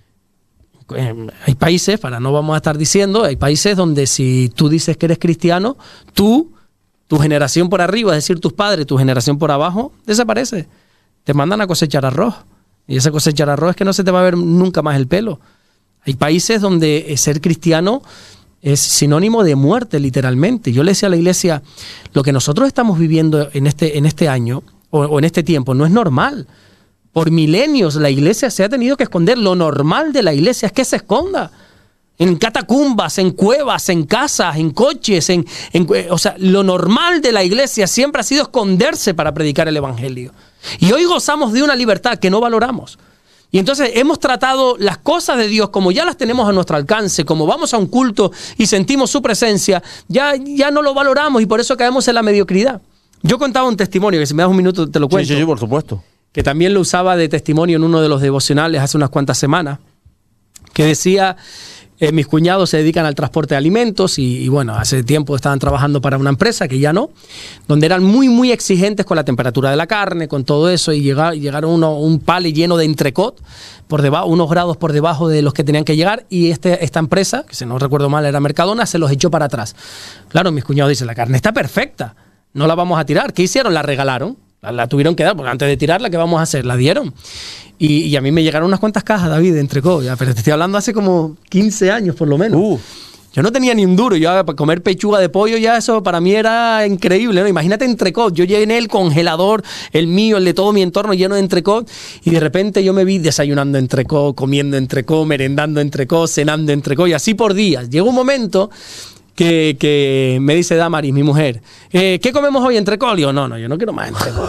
eh, hay países, para no vamos a estar diciendo, hay países donde si tú dices que eres cristiano, tú, tu generación por arriba, es decir, tus padres, tu generación por abajo, desaparece. Te mandan a cosechar arroz. Y ese cosechar arroz es que no se te va a ver nunca más el pelo. Hay países donde ser cristiano es sinónimo de muerte, literalmente. Yo le decía a la iglesia, lo que nosotros estamos viviendo en este, en este año o, o en este tiempo no es normal. Por milenios la iglesia se ha tenido que esconder. Lo normal de la iglesia es que se esconda. En catacumbas, en cuevas, en casas, en coches. En, en, o sea, lo normal de la iglesia siempre ha sido esconderse para predicar el evangelio. Y hoy gozamos de una libertad que no valoramos. Y entonces hemos tratado las cosas de Dios como ya las tenemos a nuestro alcance, como vamos a un culto y sentimos su presencia, ya, ya no lo valoramos y por eso caemos en la mediocridad. Yo contaba un testimonio, que si me das un minuto te lo cuento. Sí, sí, sí, por supuesto. Que también lo usaba de testimonio en uno de los devocionales hace unas cuantas semanas, que decía... Eh, mis cuñados se dedican al transporte de alimentos y, y bueno, hace tiempo estaban trabajando para una empresa que ya no, donde eran muy muy exigentes con la temperatura de la carne, con todo eso, y llegar, llegaron uno, un pali lleno de entrecot, por debajo, unos grados por debajo de los que tenían que llegar, y este, esta empresa, que si no recuerdo mal era Mercadona, se los echó para atrás. Claro, mis cuñados dicen, la carne está perfecta, no la vamos a tirar. ¿Qué hicieron? La regalaron. La, la tuvieron que dar, porque antes de tirarla, ¿qué vamos a hacer? La dieron. Y, y a mí me llegaron unas cuantas cajas, David, de entrecot. Ya, pero te estoy hablando hace como quince años, por lo menos. Uh. Yo no tenía ni un duro. Yo para comer pechuga de pollo, ya eso para mí era increíble, ¿no? Imagínate entrecot. Yo llené el congelador, el mío, el de todo mi entorno, lleno de entrecot. Y de repente yo me vi desayunando entrecot, comiendo entrecot, merendando entrecot, cenando entrecot. Y así por días. Llegó un momento... Que, que me dice Damaris, mi mujer, eh, ¿qué comemos hoy? ¿Entrecot? Yo, no, no, yo no quiero más entrecot.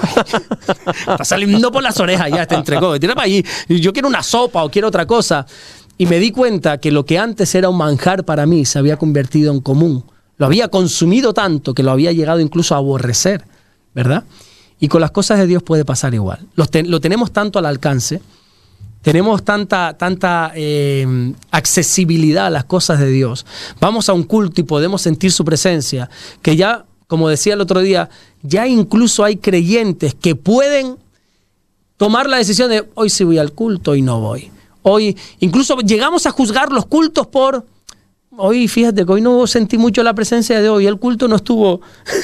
Está saliendo por las orejas ya este entrecot. Tira para allí. Yo quiero una sopa o quiero otra cosa. Y me di cuenta que lo que antes era un manjar para mí se había convertido en común. Lo había consumido tanto que lo había llegado incluso a aborrecer, ¿verdad? Y con las cosas de Dios puede pasar igual. Lo, ten, lo tenemos tanto al alcance. Tenemos tanta, tanta eh, accesibilidad a las cosas de Dios. Vamos a un culto y podemos sentir su presencia, que ya, como decía el otro día, ya incluso hay creyentes que pueden tomar la decisión de hoy sí voy al culto, hoy no voy. Hoy incluso llegamos a juzgar los cultos por... Hoy, fíjate que hoy no sentí mucho la presencia de Dios, hoy el culto no estuvo...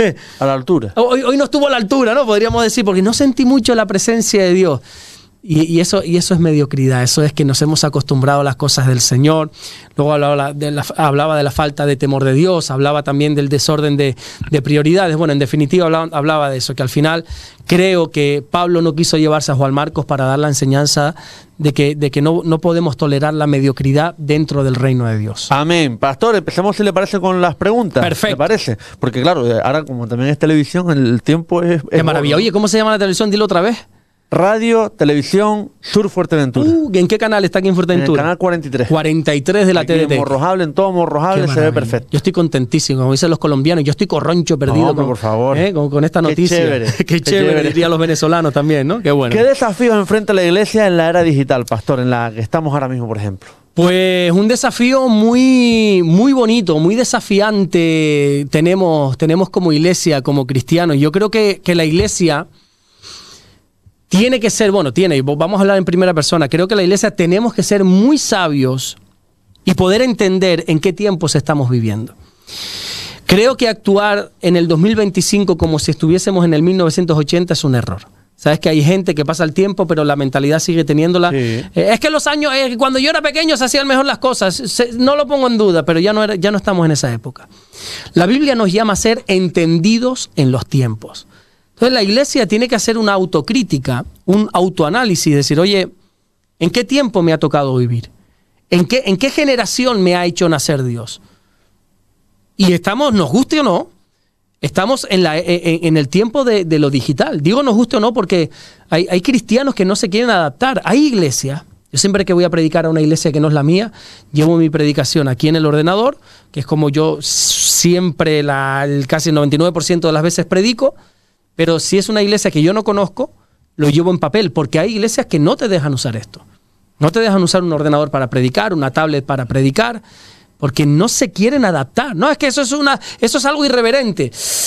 a la altura. Hoy, hoy no estuvo a la altura, ¿no? Podríamos decir, porque no sentí mucho la presencia de Dios. Y, y, eso, y eso es mediocridad, eso es que nos hemos acostumbrado a las cosas del Señor. Luego hablaba de la, hablaba de la falta de temor de Dios, hablaba también del desorden de, de prioridades. Bueno, en definitiva hablaba, hablaba de eso, que al final creo que Pablo no quiso llevarse a Juan Marcos para dar la enseñanza de que, de que no, no podemos tolerar la mediocridad dentro del reino de Dios. Amén. Pastor, empecemos si le parece con las preguntas. Perfecto. ¿Le parece? Porque claro, ahora como también es televisión, el tiempo es... Qué es maravilla. bueno. Oye, ¿cómo se llama la televisión? Dilo otra vez. Radio, Televisión, Sur Fuerteventura. Uh, ¿En qué canal está aquí en Fuerteventura? En el canal cuarenta y tres. cuarenta y tres de la aquí T D T. En Morrojable, en todo Morrojable se ve perfecto. Yo estoy contentísimo, como dicen los colombianos. Yo estoy corroncho perdido. No, con, por favor. ¿eh? con, con esta noticia. Qué chévere. Qué, Qué chévere, chévere, dirían los venezolanos también, ¿no? Qué bueno. ¿Qué desafíos enfrenta la iglesia en la era digital, pastor, en la que estamos ahora mismo, por ejemplo? Pues un desafío muy, muy bonito, muy desafiante tenemos, tenemos como iglesia, como cristianos. Yo creo que, que la iglesia tiene que ser, bueno, tiene, vamos a hablar en primera persona, creo que la iglesia tenemos que ser muy sabios y poder entender en qué tiempos estamos viviendo. Creo que actuar en el dos mil veinticinco como si estuviésemos en el mil novecientos ochenta es un error. Sabes que hay gente que pasa el tiempo, pero la mentalidad sigue teniéndola. Sí. Eh, es que los años, eh, cuando yo era pequeño se hacían mejor las cosas. Se, no lo pongo en duda, pero ya no, era, ya no estamos en esa época. La Biblia nos llama a ser entendidos en los tiempos. Entonces la iglesia tiene que hacer una autocrítica, un autoanálisis, decir, oye, ¿en qué tiempo me ha tocado vivir? ¿En qué, en qué generación me ha hecho nacer Dios? Y estamos, nos guste o no, estamos en, la, en, en el tiempo de, de lo digital. Digo nos guste o no porque hay, hay cristianos que no se quieren adaptar. Hay iglesias. Yo siempre que voy a predicar a una iglesia que no es la mía, llevo mi predicación aquí en el ordenador, que es como yo siempre, la, el casi el noventa y nueve por ciento de las veces predico, pero si es una iglesia que yo no conozco, lo llevo en papel, porque hay iglesias que no te dejan usar esto. No te dejan usar un ordenador para predicar, una tablet para predicar, porque no se quieren adaptar. No, es que eso es una, eso es algo irreverente.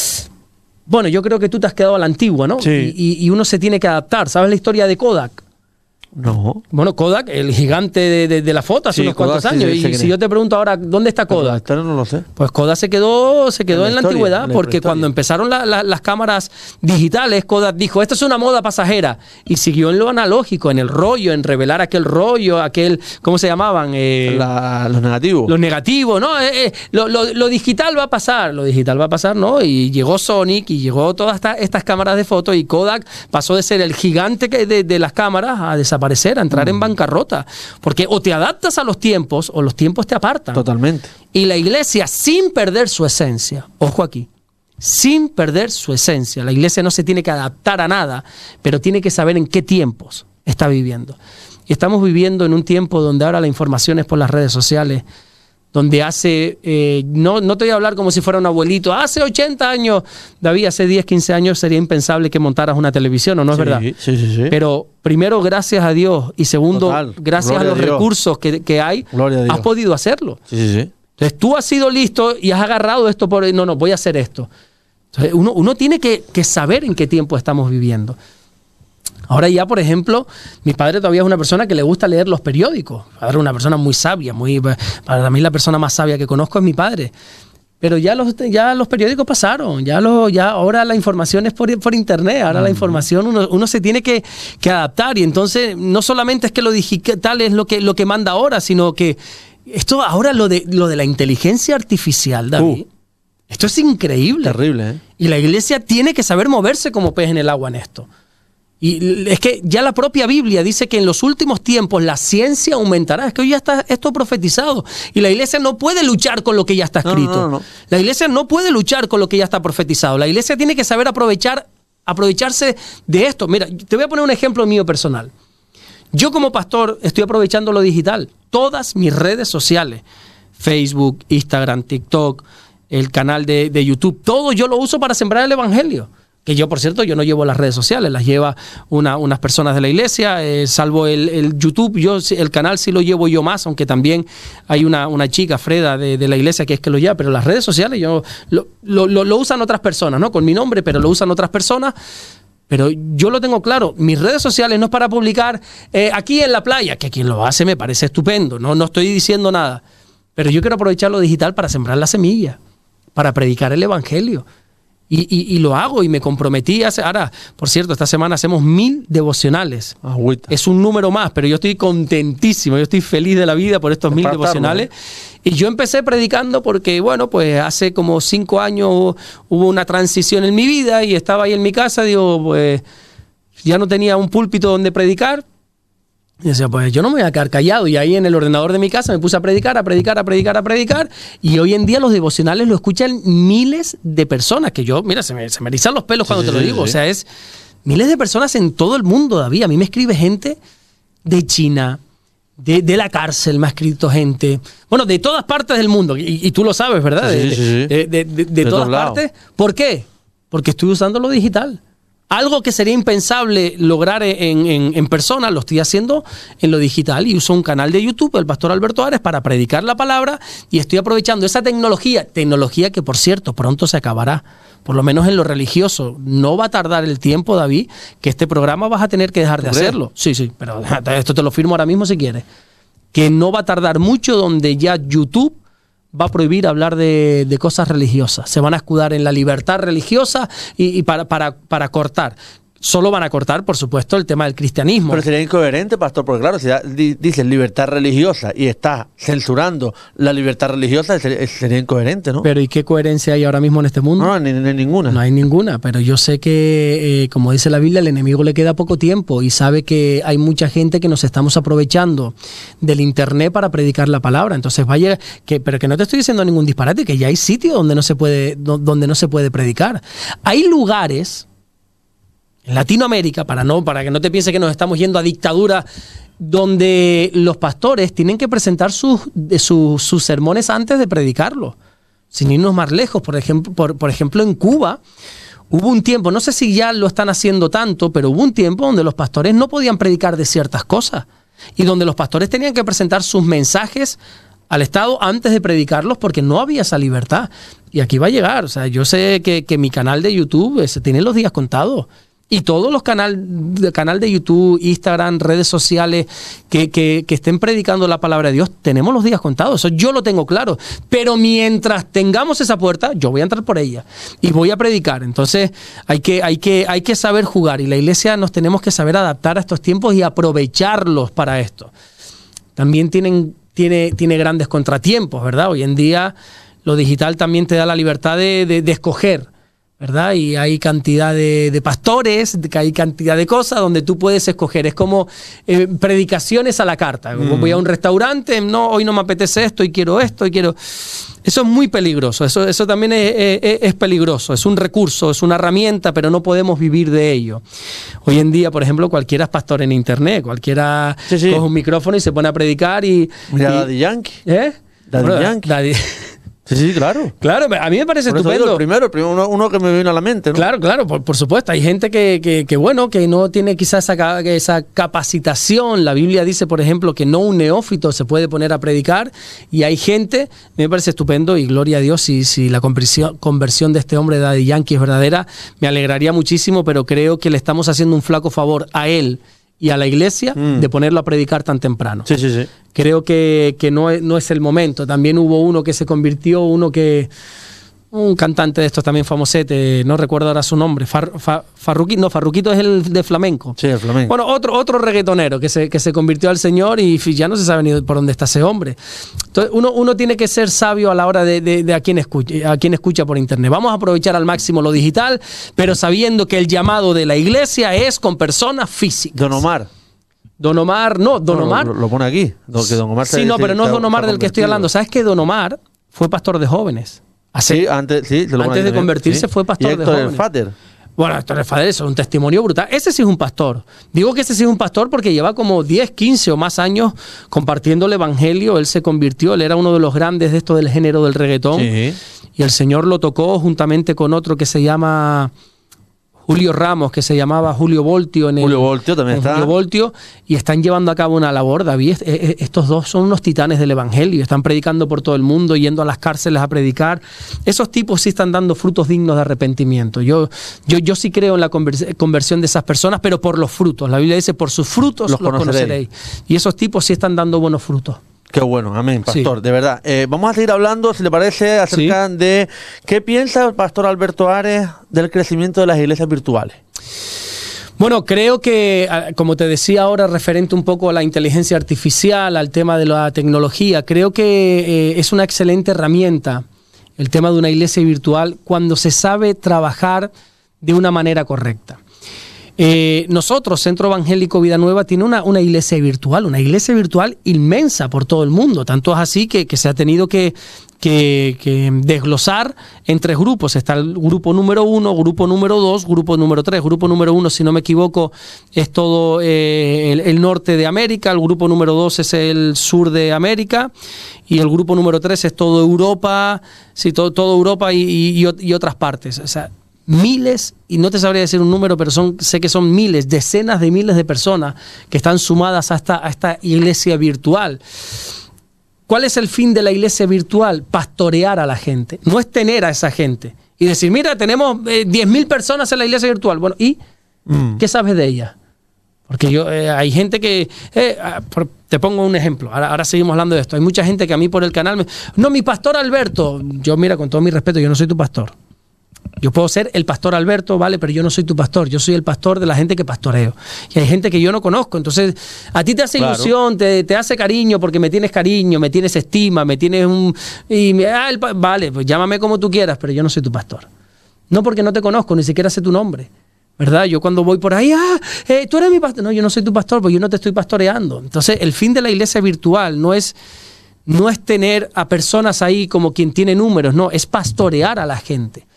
Bueno, yo creo que tú te has quedado a la antigua, ¿no? Sí. Y, y uno se tiene que adaptar. ¿Sabes la historia de Kodak? No. Bueno, Kodak, el gigante de, de, de la foto hace Sí, unos Kodak, cuantos sí, años. sé Y quién si es. yo te pregunto ahora, ¿dónde está Kodak? Esto no lo sé. Pues Kodak se quedó, se quedó En en la la, historia, antigüedad, en la porque prehistoria. cuando empezaron la, la, las cámaras digitales, Kodak dijo, esto es una moda pasajera, y siguió en lo analógico, en el rollo, en revelar aquel rollo, aquel, ¿cómo se llamaban? Eh, La- los negativos. Los negativos, ¿no? Eh, eh, lo, lo, lo digital va a pasar, lo digital va a pasar, ¿no? Y llegó Sonic y llegó todas esta, estas cámaras de fotos y Kodak pasó de ser el gigante que de, de las cámaras a desaparecer, a entrar mm. en bancarrota. Porque o te adaptas a los tiempos o los tiempos te apartan. Totalmente. Y la iglesia, sin perder su esencia, ojo aquí, sin perder su esencia, la iglesia no se tiene que adaptar a nada, pero tiene que saber en qué tiempos está viviendo. Y estamos viviendo en un tiempo donde ahora la información es por las redes sociales, donde hace, eh, no, no te voy a hablar como si fuera un abuelito, hace ochenta años, David, hace diez, quince años sería impensable que montaras una televisión, ¿o no es Sí, verdad? sí, sí, sí. Pero primero, gracias a Dios, y segundo, Total. gracias Gloria a los a Dios. recursos que, que hay, Gloria a Dios. has podido hacerlo. Sí, sí, sí. Entonces tú has sido listo y has agarrado esto por, no, no, voy a hacer esto. Entonces uno, uno tiene que, que saber en qué tiempo estamos viviendo. Ahora ya, por ejemplo, mi padre todavía es una persona que le gusta leer los periódicos. Mi padre es una persona muy sabia, muy, para mí la persona más sabia que conozco es mi padre. Pero ya los, ya los periódicos pasaron, ya, lo, ya ahora la información es por, por internet, ahora mm. la información uno, uno se tiene que, que adaptar. Y entonces no solamente es que lo digital es lo que, lo que manda ahora, sino que esto ahora lo de, lo de la inteligencia artificial, David, uh, esto es increíble. Terrible, ¿eh? Y la iglesia tiene que saber moverse como pez en el agua en esto. Y es que ya la propia Biblia dice que en los últimos tiempos la ciencia aumentará. Es que hoy ya está esto profetizado. Y la iglesia no puede luchar con lo que ya está escrito. No, no, no, no. La iglesia no puede luchar con lo que ya está profetizado. La iglesia tiene que saber aprovechar, aprovecharse de esto. Mira, te voy a poner un ejemplo mío personal. Yo como pastor estoy aprovechando lo digital. Todas mis redes sociales, Facebook, Instagram, TikTok, el canal de, de YouTube, todo yo lo uso para sembrar el evangelio. Que yo, por cierto, yo no llevo las redes sociales, las lleva una, unas personas de la iglesia, eh, salvo el, el YouTube, yo el canal sí lo llevo yo más, aunque también hay una, una chica, Freda, de, de la iglesia que es que lo lleva, pero las redes sociales yo lo, lo, lo, lo usan otras personas, ¿no? Con mi nombre, pero lo usan otras personas. Pero yo lo tengo claro, mis redes sociales no es para publicar eh, aquí en la playa, que quien lo hace me parece estupendo, no, no estoy diciendo nada, pero yo quiero aprovechar lo digital para sembrar la semilla, para predicar el evangelio. Y, y, y lo hago y me comprometí a hacer. Ahora, por cierto, esta semana hacemos mil devocionales. Agüita. Es un número más, pero yo estoy contentísimo, yo estoy feliz de la vida por estos mil devocionales. ¿Eh? Y yo empecé predicando porque, bueno, pues hace como cinco años hubo una transición en mi vida y estaba ahí en mi casa, digo, pues ya no tenía un púlpito donde predicar. Y decía, pues yo no me voy a quedar callado. Y ahí en el ordenador de mi casa me puse a predicar, a predicar, a predicar, a predicar. Y hoy en día los devocionales lo escuchan miles de personas. Que yo, mira, se me, se me erizan los pelos cuando sí, te lo digo. Sí. O sea, es miles de personas en todo el mundo, David. A mí me escribe gente de China, de, de la cárcel me ha escrito gente. Bueno, de todas partes del mundo. Y, y tú lo sabes, ¿verdad? Sí, de, sí, sí. de, de, de, de, de todas partes. ¿Por qué? Porque estoy usando lo digital. Algo que sería impensable lograr en, en, en persona, lo estoy haciendo en lo digital y uso un canal de YouTube, el Pastor Alberto Ares, para predicar la palabra y estoy aprovechando esa tecnología, tecnología que por cierto pronto se acabará, por lo menos en lo religioso. No va a tardar el tiempo, David, que este programa vas a tener que dejar de hacerlo. Sí, sí, pero esto te lo firmo ahora mismo si quieres. Que no va a tardar mucho donde ya YouTube va a prohibir hablar de, de cosas religiosas. Se van a escudar en la libertad religiosa y, y para, para, para cortar. Solo van a cortar, por supuesto, el tema del cristianismo. Pero sería incoherente, pastor, porque claro, si di, dices libertad religiosa y está censurando la libertad religiosa, sería, sería incoherente, ¿no? Pero ¿y qué coherencia hay ahora mismo en este mundo? No, ni, ni ninguna. No hay ninguna, pero yo sé que, eh, como dice la Biblia, al enemigo le queda poco tiempo y sabe que hay mucha gente que nos estamos aprovechando del internet para predicar la palabra. Entonces vaya, que, pero que no te estoy diciendo ningún disparate, que ya hay sitios donde no se puede, donde no se puede predicar. Hay lugares en Latinoamérica, para, no, para que no te pienses que nos estamos yendo a dictadura, donde los pastores tienen que presentar sus, sus, sus sermones antes de predicarlos. Sin irnos más lejos, por ejemplo, por, por ejemplo en Cuba, hubo un tiempo, no sé si ya lo están haciendo tanto, pero hubo un tiempo donde los pastores no podían predicar de ciertas cosas y donde los pastores tenían que presentar sus mensajes al Estado antes de predicarlos porque no había esa libertad. Y aquí va a llegar, o sea, yo sé que, que mi canal de YouTube se tiene los días contados. Y todos los canales canal de YouTube, Instagram, redes sociales que, que, que estén predicando la palabra de Dios, tenemos los días contados. Eso yo lo tengo claro. Pero mientras tengamos esa puerta, yo voy a entrar por ella y voy a predicar. Entonces hay que, hay que, hay que saber jugar y la iglesia nos tenemos que saber adaptar a estos tiempos y aprovecharlos para esto. También tienen, tiene, tiene grandes contratiempos, ¿verdad? Hoy en día lo digital también te da la libertad de, de, de escoger, ¿verdad? Y hay cantidad de, de pastores, de, hay cantidad de cosas donde tú puedes escoger. Es como eh, predicaciones a la carta. Mm. Voy a un restaurante, no, hoy no me apetece esto y quiero esto y quiero... Eso es muy peligroso, eso, eso también es, es, es peligroso, es un recurso, es una herramienta, pero no podemos vivir de ello. Hoy en día, por ejemplo, cualquiera es pastor en internet, cualquiera sí, sí. coge un micrófono y se pone a predicar y... Mira, y, Daddy Yankee. ¿Eh? Daddy bueno, Yankee. Daddy... Sí, sí, claro. Claro, a mí me parece por estupendo. Digo, el primero, el primero uno, uno que me vino a la mente, ¿no? Claro, claro, por, por supuesto. Hay gente que, que, que, bueno, que no tiene quizás esa, esa capacitación. La Biblia dice, por ejemplo, que no un neófito se puede poner a predicar. Y hay gente, me parece estupendo, y gloria a Dios, si, si la conversión, conversión de este hombre de Daddy Yankee es verdadera, me alegraría muchísimo, pero creo que le estamos haciendo un flaco favor a él y a la iglesia mm. de ponerlo a predicar tan temprano. Sí, sí, sí. Creo que, que no, es, no es el momento. También hubo uno que se convirtió, uno que... Un cantante de estos también famosete, no recuerdo ahora su nombre, Far, Far, Farruquito, no, Farruquito es el de flamenco. Sí, el flamenco. Bueno, otro, otro reggaetonero que se, que se convirtió al Señor y ya no se sabe ni por dónde está ese hombre. Entonces uno, uno tiene que ser sabio a la hora de, de, de a, quien escucha, a quien escucha por internet. Vamos a aprovechar al máximo lo digital, pero sabiendo que el llamado de la iglesia es con personas físicas. Don Omar. Don Omar, no, Don no, Omar. Lo, lo pone aquí. Don, que Don Omar sí, no, pero no es Don Omar del que estoy hablando. ¿Sabes que Don Omar fue pastor de jóvenes? Hace, sí, antes, sí, lo antes de convertirse sí. fue pastor y de jóvenes. El Fader. Bueno, Héctor el Fader es un testimonio brutal. Ese sí es un pastor. Digo que ese sí es un pastor porque lleva como diez, quince o más años compartiendo el evangelio. Él se convirtió, él era uno de los grandes de esto del género del reggaetón. Sí. Y el Señor lo tocó juntamente con otro que se llama... Julio Ramos, que se llamaba Julio Voltio. En el, Julio Voltio también está. Julio Voltio, y están llevando a cabo una labor, David. Estos dos son unos titanes del evangelio, están predicando por todo el mundo, yendo a las cárceles a predicar. Esos tipos sí están dando frutos dignos de arrepentimiento. Yo, yo, yo sí creo en la conversión de esas personas, pero por los frutos. La Biblia dice, por sus frutos los, los conoceréis. conoceréis. Y esos tipos sí están dando buenos frutos. Qué bueno, amén, pastor, sí. de verdad. Eh, vamos a seguir hablando, si le parece, acerca sí. de qué piensa el pastor Alberto Ares del crecimiento de las iglesias virtuales. Bueno, creo que, como te decía ahora, referente un poco a la inteligencia artificial, al tema de la tecnología, creo que eh, es una excelente herramienta el tema de una iglesia virtual cuando se sabe trabajar de una manera correcta. Eh, nosotros, Centro Evangélico Vida Nueva, tiene una, una iglesia virtual, una iglesia virtual inmensa por todo el mundo. Tanto es así que, que se ha tenido que, que, que desglosar en tres grupos. Está el grupo número uno, grupo número dos, grupo número tres. Grupo número uno, si no me equivoco, es todo eh, el, el norte de América. El grupo número dos es el sur de América. Y el grupo número tres es todo Europa, sí, todo, todo Europa y, y, y otras partes. O sea, miles, y no te sabría decir un número, pero son, sé que son miles, decenas de miles de personas que están sumadas a esta, a esta iglesia virtual. ¿Cuál es el fin de la iglesia virtual? Pastorear a la gente. No es tener a esa gente y decir, mira, tenemos eh, diez mil personas en la iglesia virtual. Bueno, ¿y mm. qué sabes de ella? Porque yo eh, hay gente que... Eh, por, te pongo un ejemplo. Ahora, ahora seguimos hablando de esto. Hay mucha gente que a mí por el canal me... No, mi pastor Alberto. Yo, mira, con todo mi respeto, yo no soy tu pastor. Yo puedo ser el pastor Alberto, ¿vale? Pero yo no soy tu pastor. Yo soy el pastor de la gente que pastoreo. Y hay gente que yo no conozco. Entonces, a ti te hace claro. ilusión, te, te hace cariño porque me tienes cariño, me tienes estima, me tienes un... Y me, ah, el, vale, pues llámame como tú quieras, pero yo no soy tu pastor. No porque no te conozco, ni siquiera sé tu nombre. ¿Verdad? Yo cuando voy por ahí, ah, eh, tú eres mi pastor. No, yo no soy tu pastor porque yo no te estoy pastoreando. Entonces, el fin de la iglesia virtual no es, no es tener a personas ahí como quien tiene números, no, es pastorear a la gente.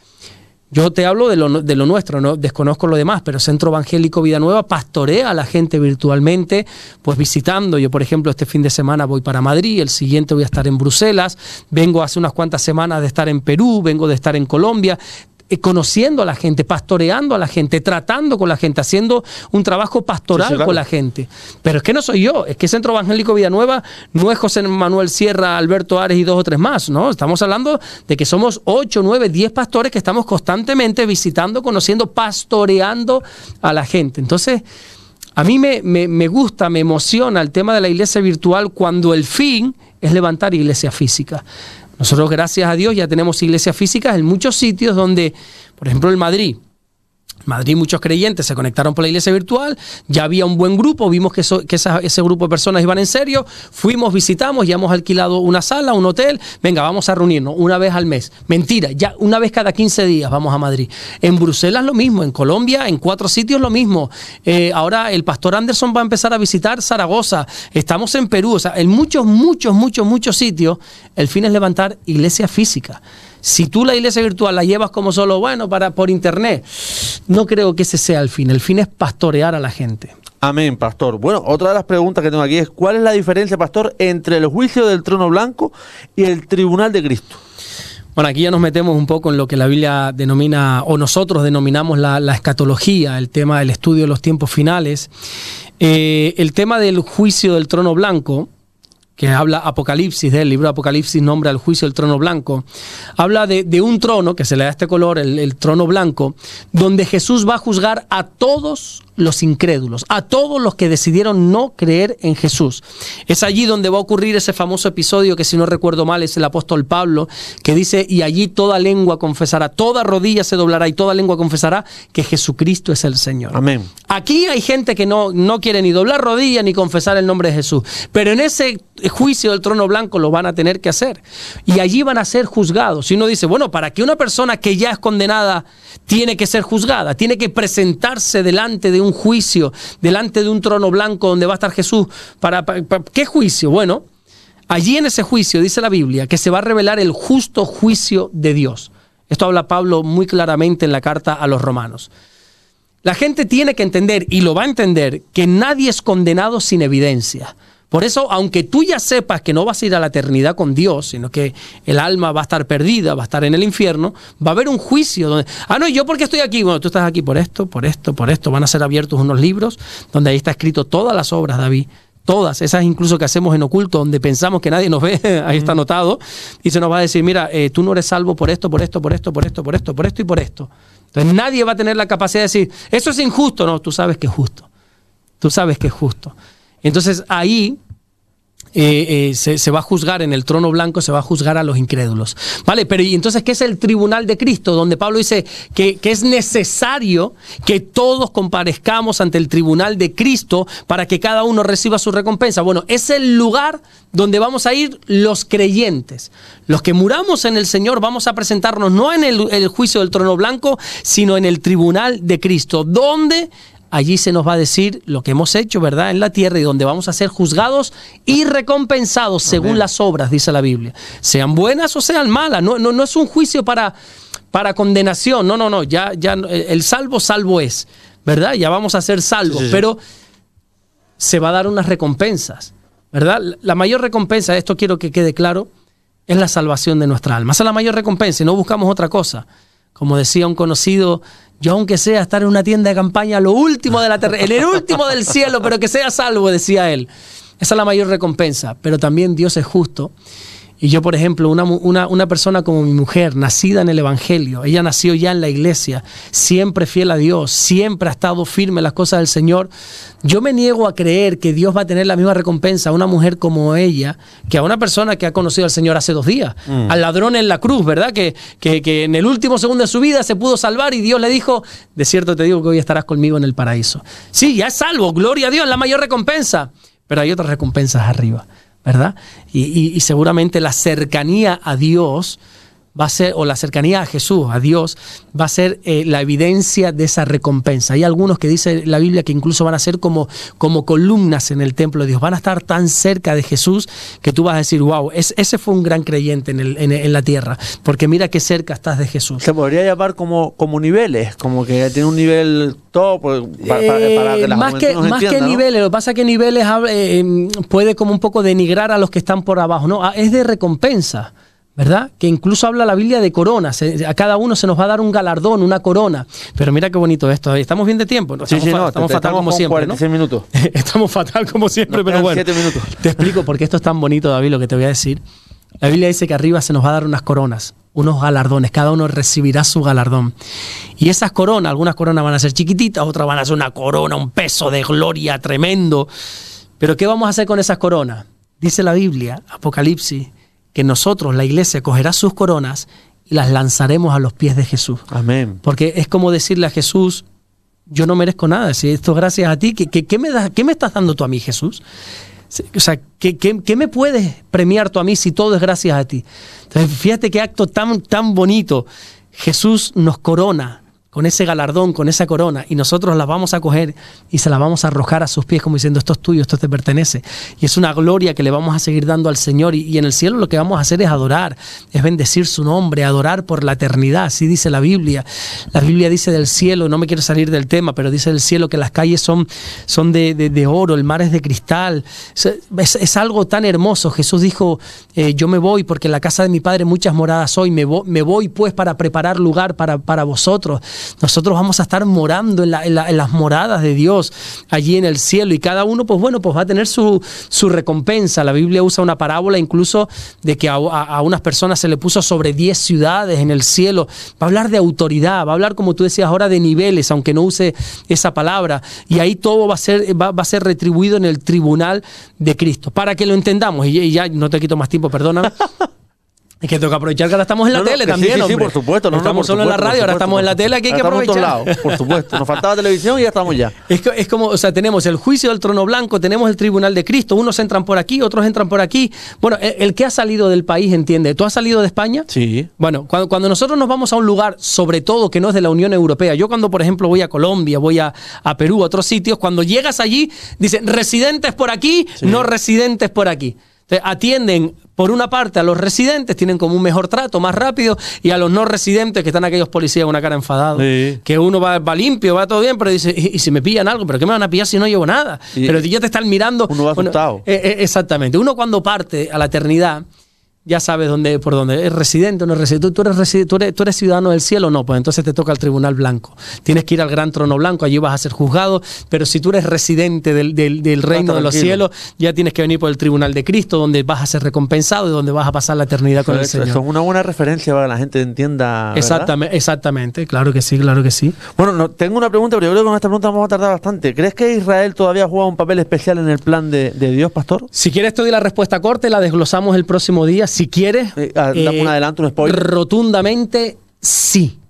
Yo te hablo de lo, de lo nuestro, no desconozco lo demás, pero Centro Evangélico Vida Nueva pastorea a la gente virtualmente, pues visitando. Yo, por ejemplo, este fin de semana voy para Madrid, el siguiente voy a estar en Bruselas, vengo hace unas cuantas semanas de estar en Perú, vengo de estar en Colombia, eh, conociendo a la gente, pastoreando a la gente, tratando con la gente, haciendo un trabajo pastoral sí, sí, claro. con la gente. Pero es que no soy yo, es que Centro Evangélico Vida Nueva no es José Manuel Sierra, Alberto Ares y dos o tres más, ¿no? Estamos hablando de que somos ocho, nueve, diez pastores que estamos constantemente visitando, conociendo, pastoreando a la gente. Entonces, a mí me, me, me gusta, me emociona el tema de la iglesia virtual cuando el fin es levantar iglesia física. Nosotros, gracias a Dios, ya tenemos iglesias físicas en muchos sitios donde, por ejemplo, en Madrid, Madrid muchos creyentes se conectaron por la iglesia virtual, ya había un buen grupo, vimos que, eso, que esa, ese grupo de personas iban en serio, fuimos, visitamos, ya hemos alquilado una sala, un hotel, venga, vamos a reunirnos una vez al mes. Mentira, ya una vez cada quince días vamos a Madrid. En Bruselas lo mismo, en Colombia, en cuatro sitios lo mismo. Eh, ahora el pastor Anderson va a empezar a visitar Zaragoza, estamos en Perú, o sea, en muchos, muchos, muchos, muchos sitios, el fin es levantar iglesia física. Si tú la iglesia virtual la llevas como solo, bueno, para por internet, no creo que ese sea el fin. El fin es pastorear a la gente. Amén, pastor. Bueno, otra de las preguntas que tengo aquí es, ¿cuál es la diferencia, pastor, entre el juicio del trono blanco y el tribunal de Cristo? Bueno, aquí ya nos metemos un poco en lo que la Biblia denomina, o nosotros denominamos la, la escatología, el tema del estudio de los tiempos finales. Eh, el tema del juicio del trono blanco, que habla Apocalipsis, del libro de Apocalipsis nombra el juicio del trono blanco, habla de, de un trono, que se le da este color, el, el trono blanco, donde Jesús va a juzgar a todos los incrédulos, a todos los que decidieron no creer en Jesús. Es allí donde va a ocurrir ese famoso episodio que, si no recuerdo mal, es el apóstol Pablo, que dice, y allí toda lengua confesará, toda rodilla se doblará y toda lengua confesará que Jesucristo es el Señor. Amén. Aquí hay gente que no, no quiere ni doblar rodilla ni confesar el nombre de Jesús, pero en ese juicio del trono blanco lo van a tener que hacer y allí van a ser juzgados. Y uno dice, bueno, para que una persona que ya es condenada tiene que ser juzgada, tiene que presentarse delante de un juicio, delante de un trono blanco donde va a estar Jesús, para, para, para ¿qué juicio? Bueno, allí en ese juicio dice la Biblia que se va a revelar el justo juicio de Dios. Esto habla Pablo muy claramente en la carta a los romanos. La gente tiene que entender, y lo va a entender, que nadie es condenado sin evidencia. Por eso, aunque tú ya sepas que no vas a ir a la eternidad con Dios, sino que el alma va a estar perdida, va a estar en el infierno, va a haber un juicio donde, ah, no, ¿yo por qué estoy aquí? Bueno, tú estás aquí por esto, por esto, por esto. Van a ser abiertos unos libros donde ahí está escrito todas las obras, David, todas, esas incluso que hacemos en oculto, donde pensamos que nadie nos ve, ahí está anotado, y se nos va a decir, mira, eh, tú no eres salvo por esto, por esto, por esto, por esto, por esto, por esto y por esto. Entonces nadie va a tener la capacidad de decir, eso es injusto. No, tú sabes que es justo. Tú sabes que es justo. Entonces ahí eh, eh, se, se va a juzgar en el trono blanco, se va a juzgar a los incrédulos. ¿Vale? Pero ¿y entonces qué es el tribunal de Cristo? Donde Pablo dice que, que es necesario que todos comparezcamos ante el tribunal de Cristo para que cada uno reciba su recompensa. Bueno, es el lugar donde vamos a ir los creyentes. Los que muramos en el Señor vamos a presentarnos no en el, el juicio del trono blanco, sino en el tribunal de Cristo, donde allí se nos va a decir lo que hemos hecho, ¿verdad?, en la tierra, y donde vamos a ser juzgados y recompensados según Amén. Las obras, dice la Biblia. Sean buenas o sean malas. No, no, no es un juicio para, para condenación. No, no, no. Ya, ya el salvo, salvo es, ¿verdad? Ya vamos a ser salvos. Sí, sí, sí. Pero se va a dar unas recompensas, ¿verdad? La mayor recompensa, esto quiero que quede claro, es la salvación de nuestra alma. Esa es la mayor recompensa y no buscamos otra cosa. Como decía un conocido, yo aunque sea estar en una tienda de campaña, lo último de la tierra, en el último del cielo, pero que sea salvo, decía él. Esa es la mayor recompensa, pero también Dios es justo. Y yo, por ejemplo, una, una, una persona como mi mujer, nacida en el Evangelio, ella nació ya en la iglesia, siempre fiel a Dios, siempre ha estado firme en las cosas del Señor. Yo me niego a creer que Dios va a tener la misma recompensa a una mujer como ella que a una persona que ha conocido al Señor hace dos días, mm. al ladrón en la cruz, ¿verdad? Que, que, que en el último segundo de su vida se pudo salvar y Dios le dijo, de cierto te digo que hoy estarás conmigo en el paraíso. Sí, ya es salvo, gloria a Dios, la mayor recompensa, pero hay otras recompensas arriba, ¿verdad? Y, y, y seguramente la cercanía a Dios va a ser, o la cercanía a Jesús, a Dios, va a ser eh, la evidencia de esa recompensa. Hay algunos que dice la Biblia que incluso van a ser como, como columnas en el templo de Dios. Van a estar tan cerca de Jesús que tú vas a decir, wow, es, ese fue un gran creyente en, el, en, en la tierra, porque mira qué cerca estás de Jesús. Se podría llamar como, como niveles, como que tiene un nivel top para, para, para que la más que, nos más entienda, que ¿no? niveles, lo que pasa es que niveles eh, puede como un poco denigrar a los que están por abajo, ¿no? Es de recompensa, ¿verdad? Que incluso habla la Biblia de coronas. A cada uno se nos va a dar un galardón, una corona. Pero mira qué bonito esto. ¿Estamos bien de tiempo? Sí, estamos sí, fa no, estamos te, fatal estamos como siempre, cuarenta y seis ¿no? minutos. Estamos fatal como siempre, Nos pero bueno. siete minutos. Te explico porque esto es tan bonito, David, lo que te voy a decir. La Biblia dice que arriba se nos va a dar unas coronas, unos galardones. Cada uno recibirá su galardón. Y esas coronas, algunas coronas van a ser chiquititas, otras van a ser una corona, un peso de gloria tremendo. Pero ¿qué vamos a hacer con esas coronas? Dice la Biblia, Apocalipsis, que nosotros, la iglesia, cogerá sus coronas y las lanzaremos a los pies de Jesús. Amén. Porque es como decirle a Jesús, yo no merezco nada, si esto es gracias a ti, ¿qué, qué, qué, me, das, qué me estás dando tú a mí, Jesús? O sea, ¿qué, qué, ¿qué me puedes premiar tú a mí si todo es gracias a ti? Entonces, fíjate qué acto tan, tan bonito. Jesús nos corona con ese galardón, con esa corona, y nosotros la vamos a coger y se la vamos a arrojar a sus pies como diciendo, esto es tuyo, esto te pertenece. Y es una gloria que le vamos a seguir dando al Señor, y, y en el cielo lo que vamos a hacer es adorar, es bendecir su nombre, adorar por la eternidad, así dice la Biblia. La Biblia dice del cielo, no me quiero salir del tema, pero dice del cielo que las calles son, son de, de, de oro, el mar es de cristal, es, es algo tan hermoso. Jesús dijo, eh, yo me voy porque en la casa de mi Padre muchas moradas hoy, me, vo me voy pues para preparar lugar para, para vosotros. Nosotros vamos a estar morando en, la, en, la, en las moradas de Dios allí en el cielo, y cada uno pues bueno pues va a tener su, su recompensa. La Biblia usa una parábola incluso de que a, a, a unas personas se le puso sobre diez ciudades en el cielo. Va a hablar de autoridad, va a hablar, como tú decías ahora, de niveles, aunque no use esa palabra, y ahí todo va a ser, va, va a ser retribuido en el tribunal de Cristo, para que lo entendamos. Y, y ya no te quito más tiempo, perdóname. Es que tengo que aprovechar que ahora estamos en la no, no, tele también, sí, sí, hombre. Sí, por supuesto. No, estamos no, por solo supuesto, en la radio, ahora supuesto, estamos en la tele, aquí hay que aprovechar. aprovechar. Estamos en todos lados, por supuesto. Nos faltaba televisión y ya estamos ya. Es, es como, o sea, tenemos el juicio del trono blanco, tenemos el tribunal de Cristo, unos entran por aquí, otros entran por aquí. Bueno, el, el que ha salido del país, entiende. ¿Tú has salido de España? Sí. Bueno, cuando, cuando nosotros nos vamos a un lugar, sobre todo que no es de la Unión Europea, yo cuando, por ejemplo, voy a Colombia, voy a, a Perú, a otros sitios, cuando llegas allí, dicen residentes por aquí, sí. No residentes por aquí. Entonces, atienden por una parte a los residentes, tienen como un mejor trato, más rápido, y a los no residentes, que están aquellos policías con una cara enfadada, sí. Que uno va, va limpio, va todo bien, pero dice, ¿y, y si me pillan algo? ¿Pero qué me van a pillar si no llevo nada? Sí. Pero ya te están mirando. Uno va asustado. Bueno, eh, eh, exactamente. Uno cuando parte a la eternidad, ya sabes dónde, por dónde. ¿Es residente o no es residente? ¿Tú, tú, eres residente, tú, eres, ¿Tú eres ciudadano del cielo o no? Pues entonces te toca el tribunal blanco. Tienes que ir al gran trono blanco, allí vas a ser juzgado, pero si tú eres residente del, del, del reino de los cielos, ya tienes que venir por el tribunal de Cristo, donde vas a ser recompensado y donde vas a pasar la eternidad con eso, el Señor. Eso es una buena referencia para que la gente entienda. Exactamente, exactamente, claro que sí, claro que sí. Bueno, no, tengo una pregunta, pero yo creo que con esta pregunta vamos a tardar bastante. ¿Crees que Israel todavía juega un papel especial en el plan de, de Dios, pastor? Si quieres te doy la respuesta corta y la desglosamos el próximo día. Si quieres... Eh, Dame un adelanto, un spoiler. Rotundamente sí.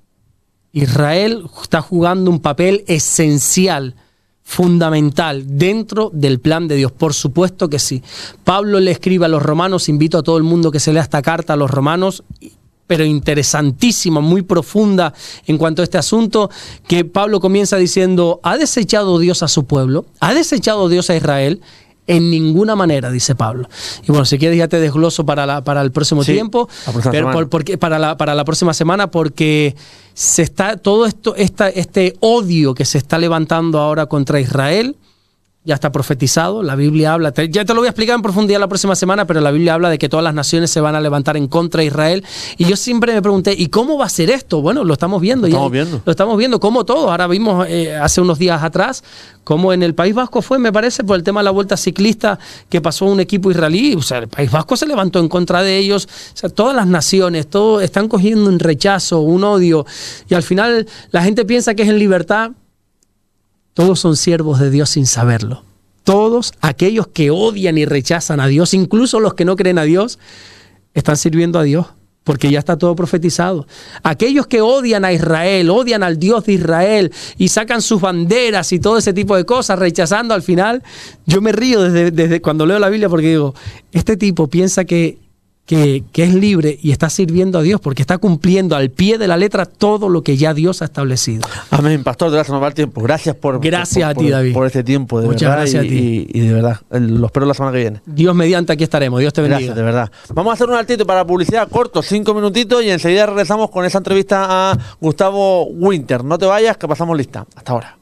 Israel está jugando un papel esencial, fundamental, dentro del plan de Dios. Por supuesto que sí. Pablo le escribe a los romanos, invito a todo el mundo que se lea esta carta a los romanos, pero interesantísima, muy profunda en cuanto a este asunto, que Pablo comienza diciendo, ¿ha desechado Dios a su pueblo? ¿Ha desechado Dios a Israel? En ninguna manera, dice Pablo. Y bueno, si quieres ya te desgloso para, la, para el próximo sí, tiempo, pero por, porque, para, la, para la próxima semana, porque se está todo esto, esta, este odio que se está levantando ahora contra Israel, ya está profetizado, la Biblia habla, te, ya te lo voy a explicar en profundidad la próxima semana, pero la Biblia habla de que todas las naciones se van a levantar en contra de Israel. Y yo siempre me pregunté, ¿y cómo va a ser esto? Bueno, lo estamos viendo. Lo estamos ya, viendo. Lo estamos viendo, como todos. Ahora vimos eh, hace unos días atrás, como en el País Vasco fue, me parece, por el tema de la vuelta ciclista que pasó un equipo israelí. O sea, el País Vasco se levantó en contra de ellos. O sea, todas las naciones, todo, están cogiendo un rechazo, un odio. Y al final la gente piensa que es en libertad. Todos son siervos de Dios sin saberlo. Todos aquellos que odian y rechazan a Dios, incluso los que no creen a Dios, están sirviendo a Dios, porque ya está todo profetizado. Aquellos que odian a Israel, odian al Dios de Israel y sacan sus banderas y todo ese tipo de cosas, rechazando al final, yo me río desde, desde cuando leo la Biblia porque digo, este tipo piensa que Que, que es libre y está sirviendo a Dios porque está cumpliendo al pie de la letra todo lo que ya Dios ha establecido. Amén, pastor, gracias por el tiempo. Gracias por, gracias por, a ti, por, David. por este tiempo, de Muchas verdad. gracias y, a ti. Y, y de verdad, lo espero la semana que viene. Dios mediante, aquí estaremos. Dios te bendiga. Gracias, de verdad. Vamos a hacer un altito para publicidad corto, cinco minutitos, y enseguida regresamos con esa entrevista a Gustavo Winter. No te vayas, que pasamos lista. Hasta ahora.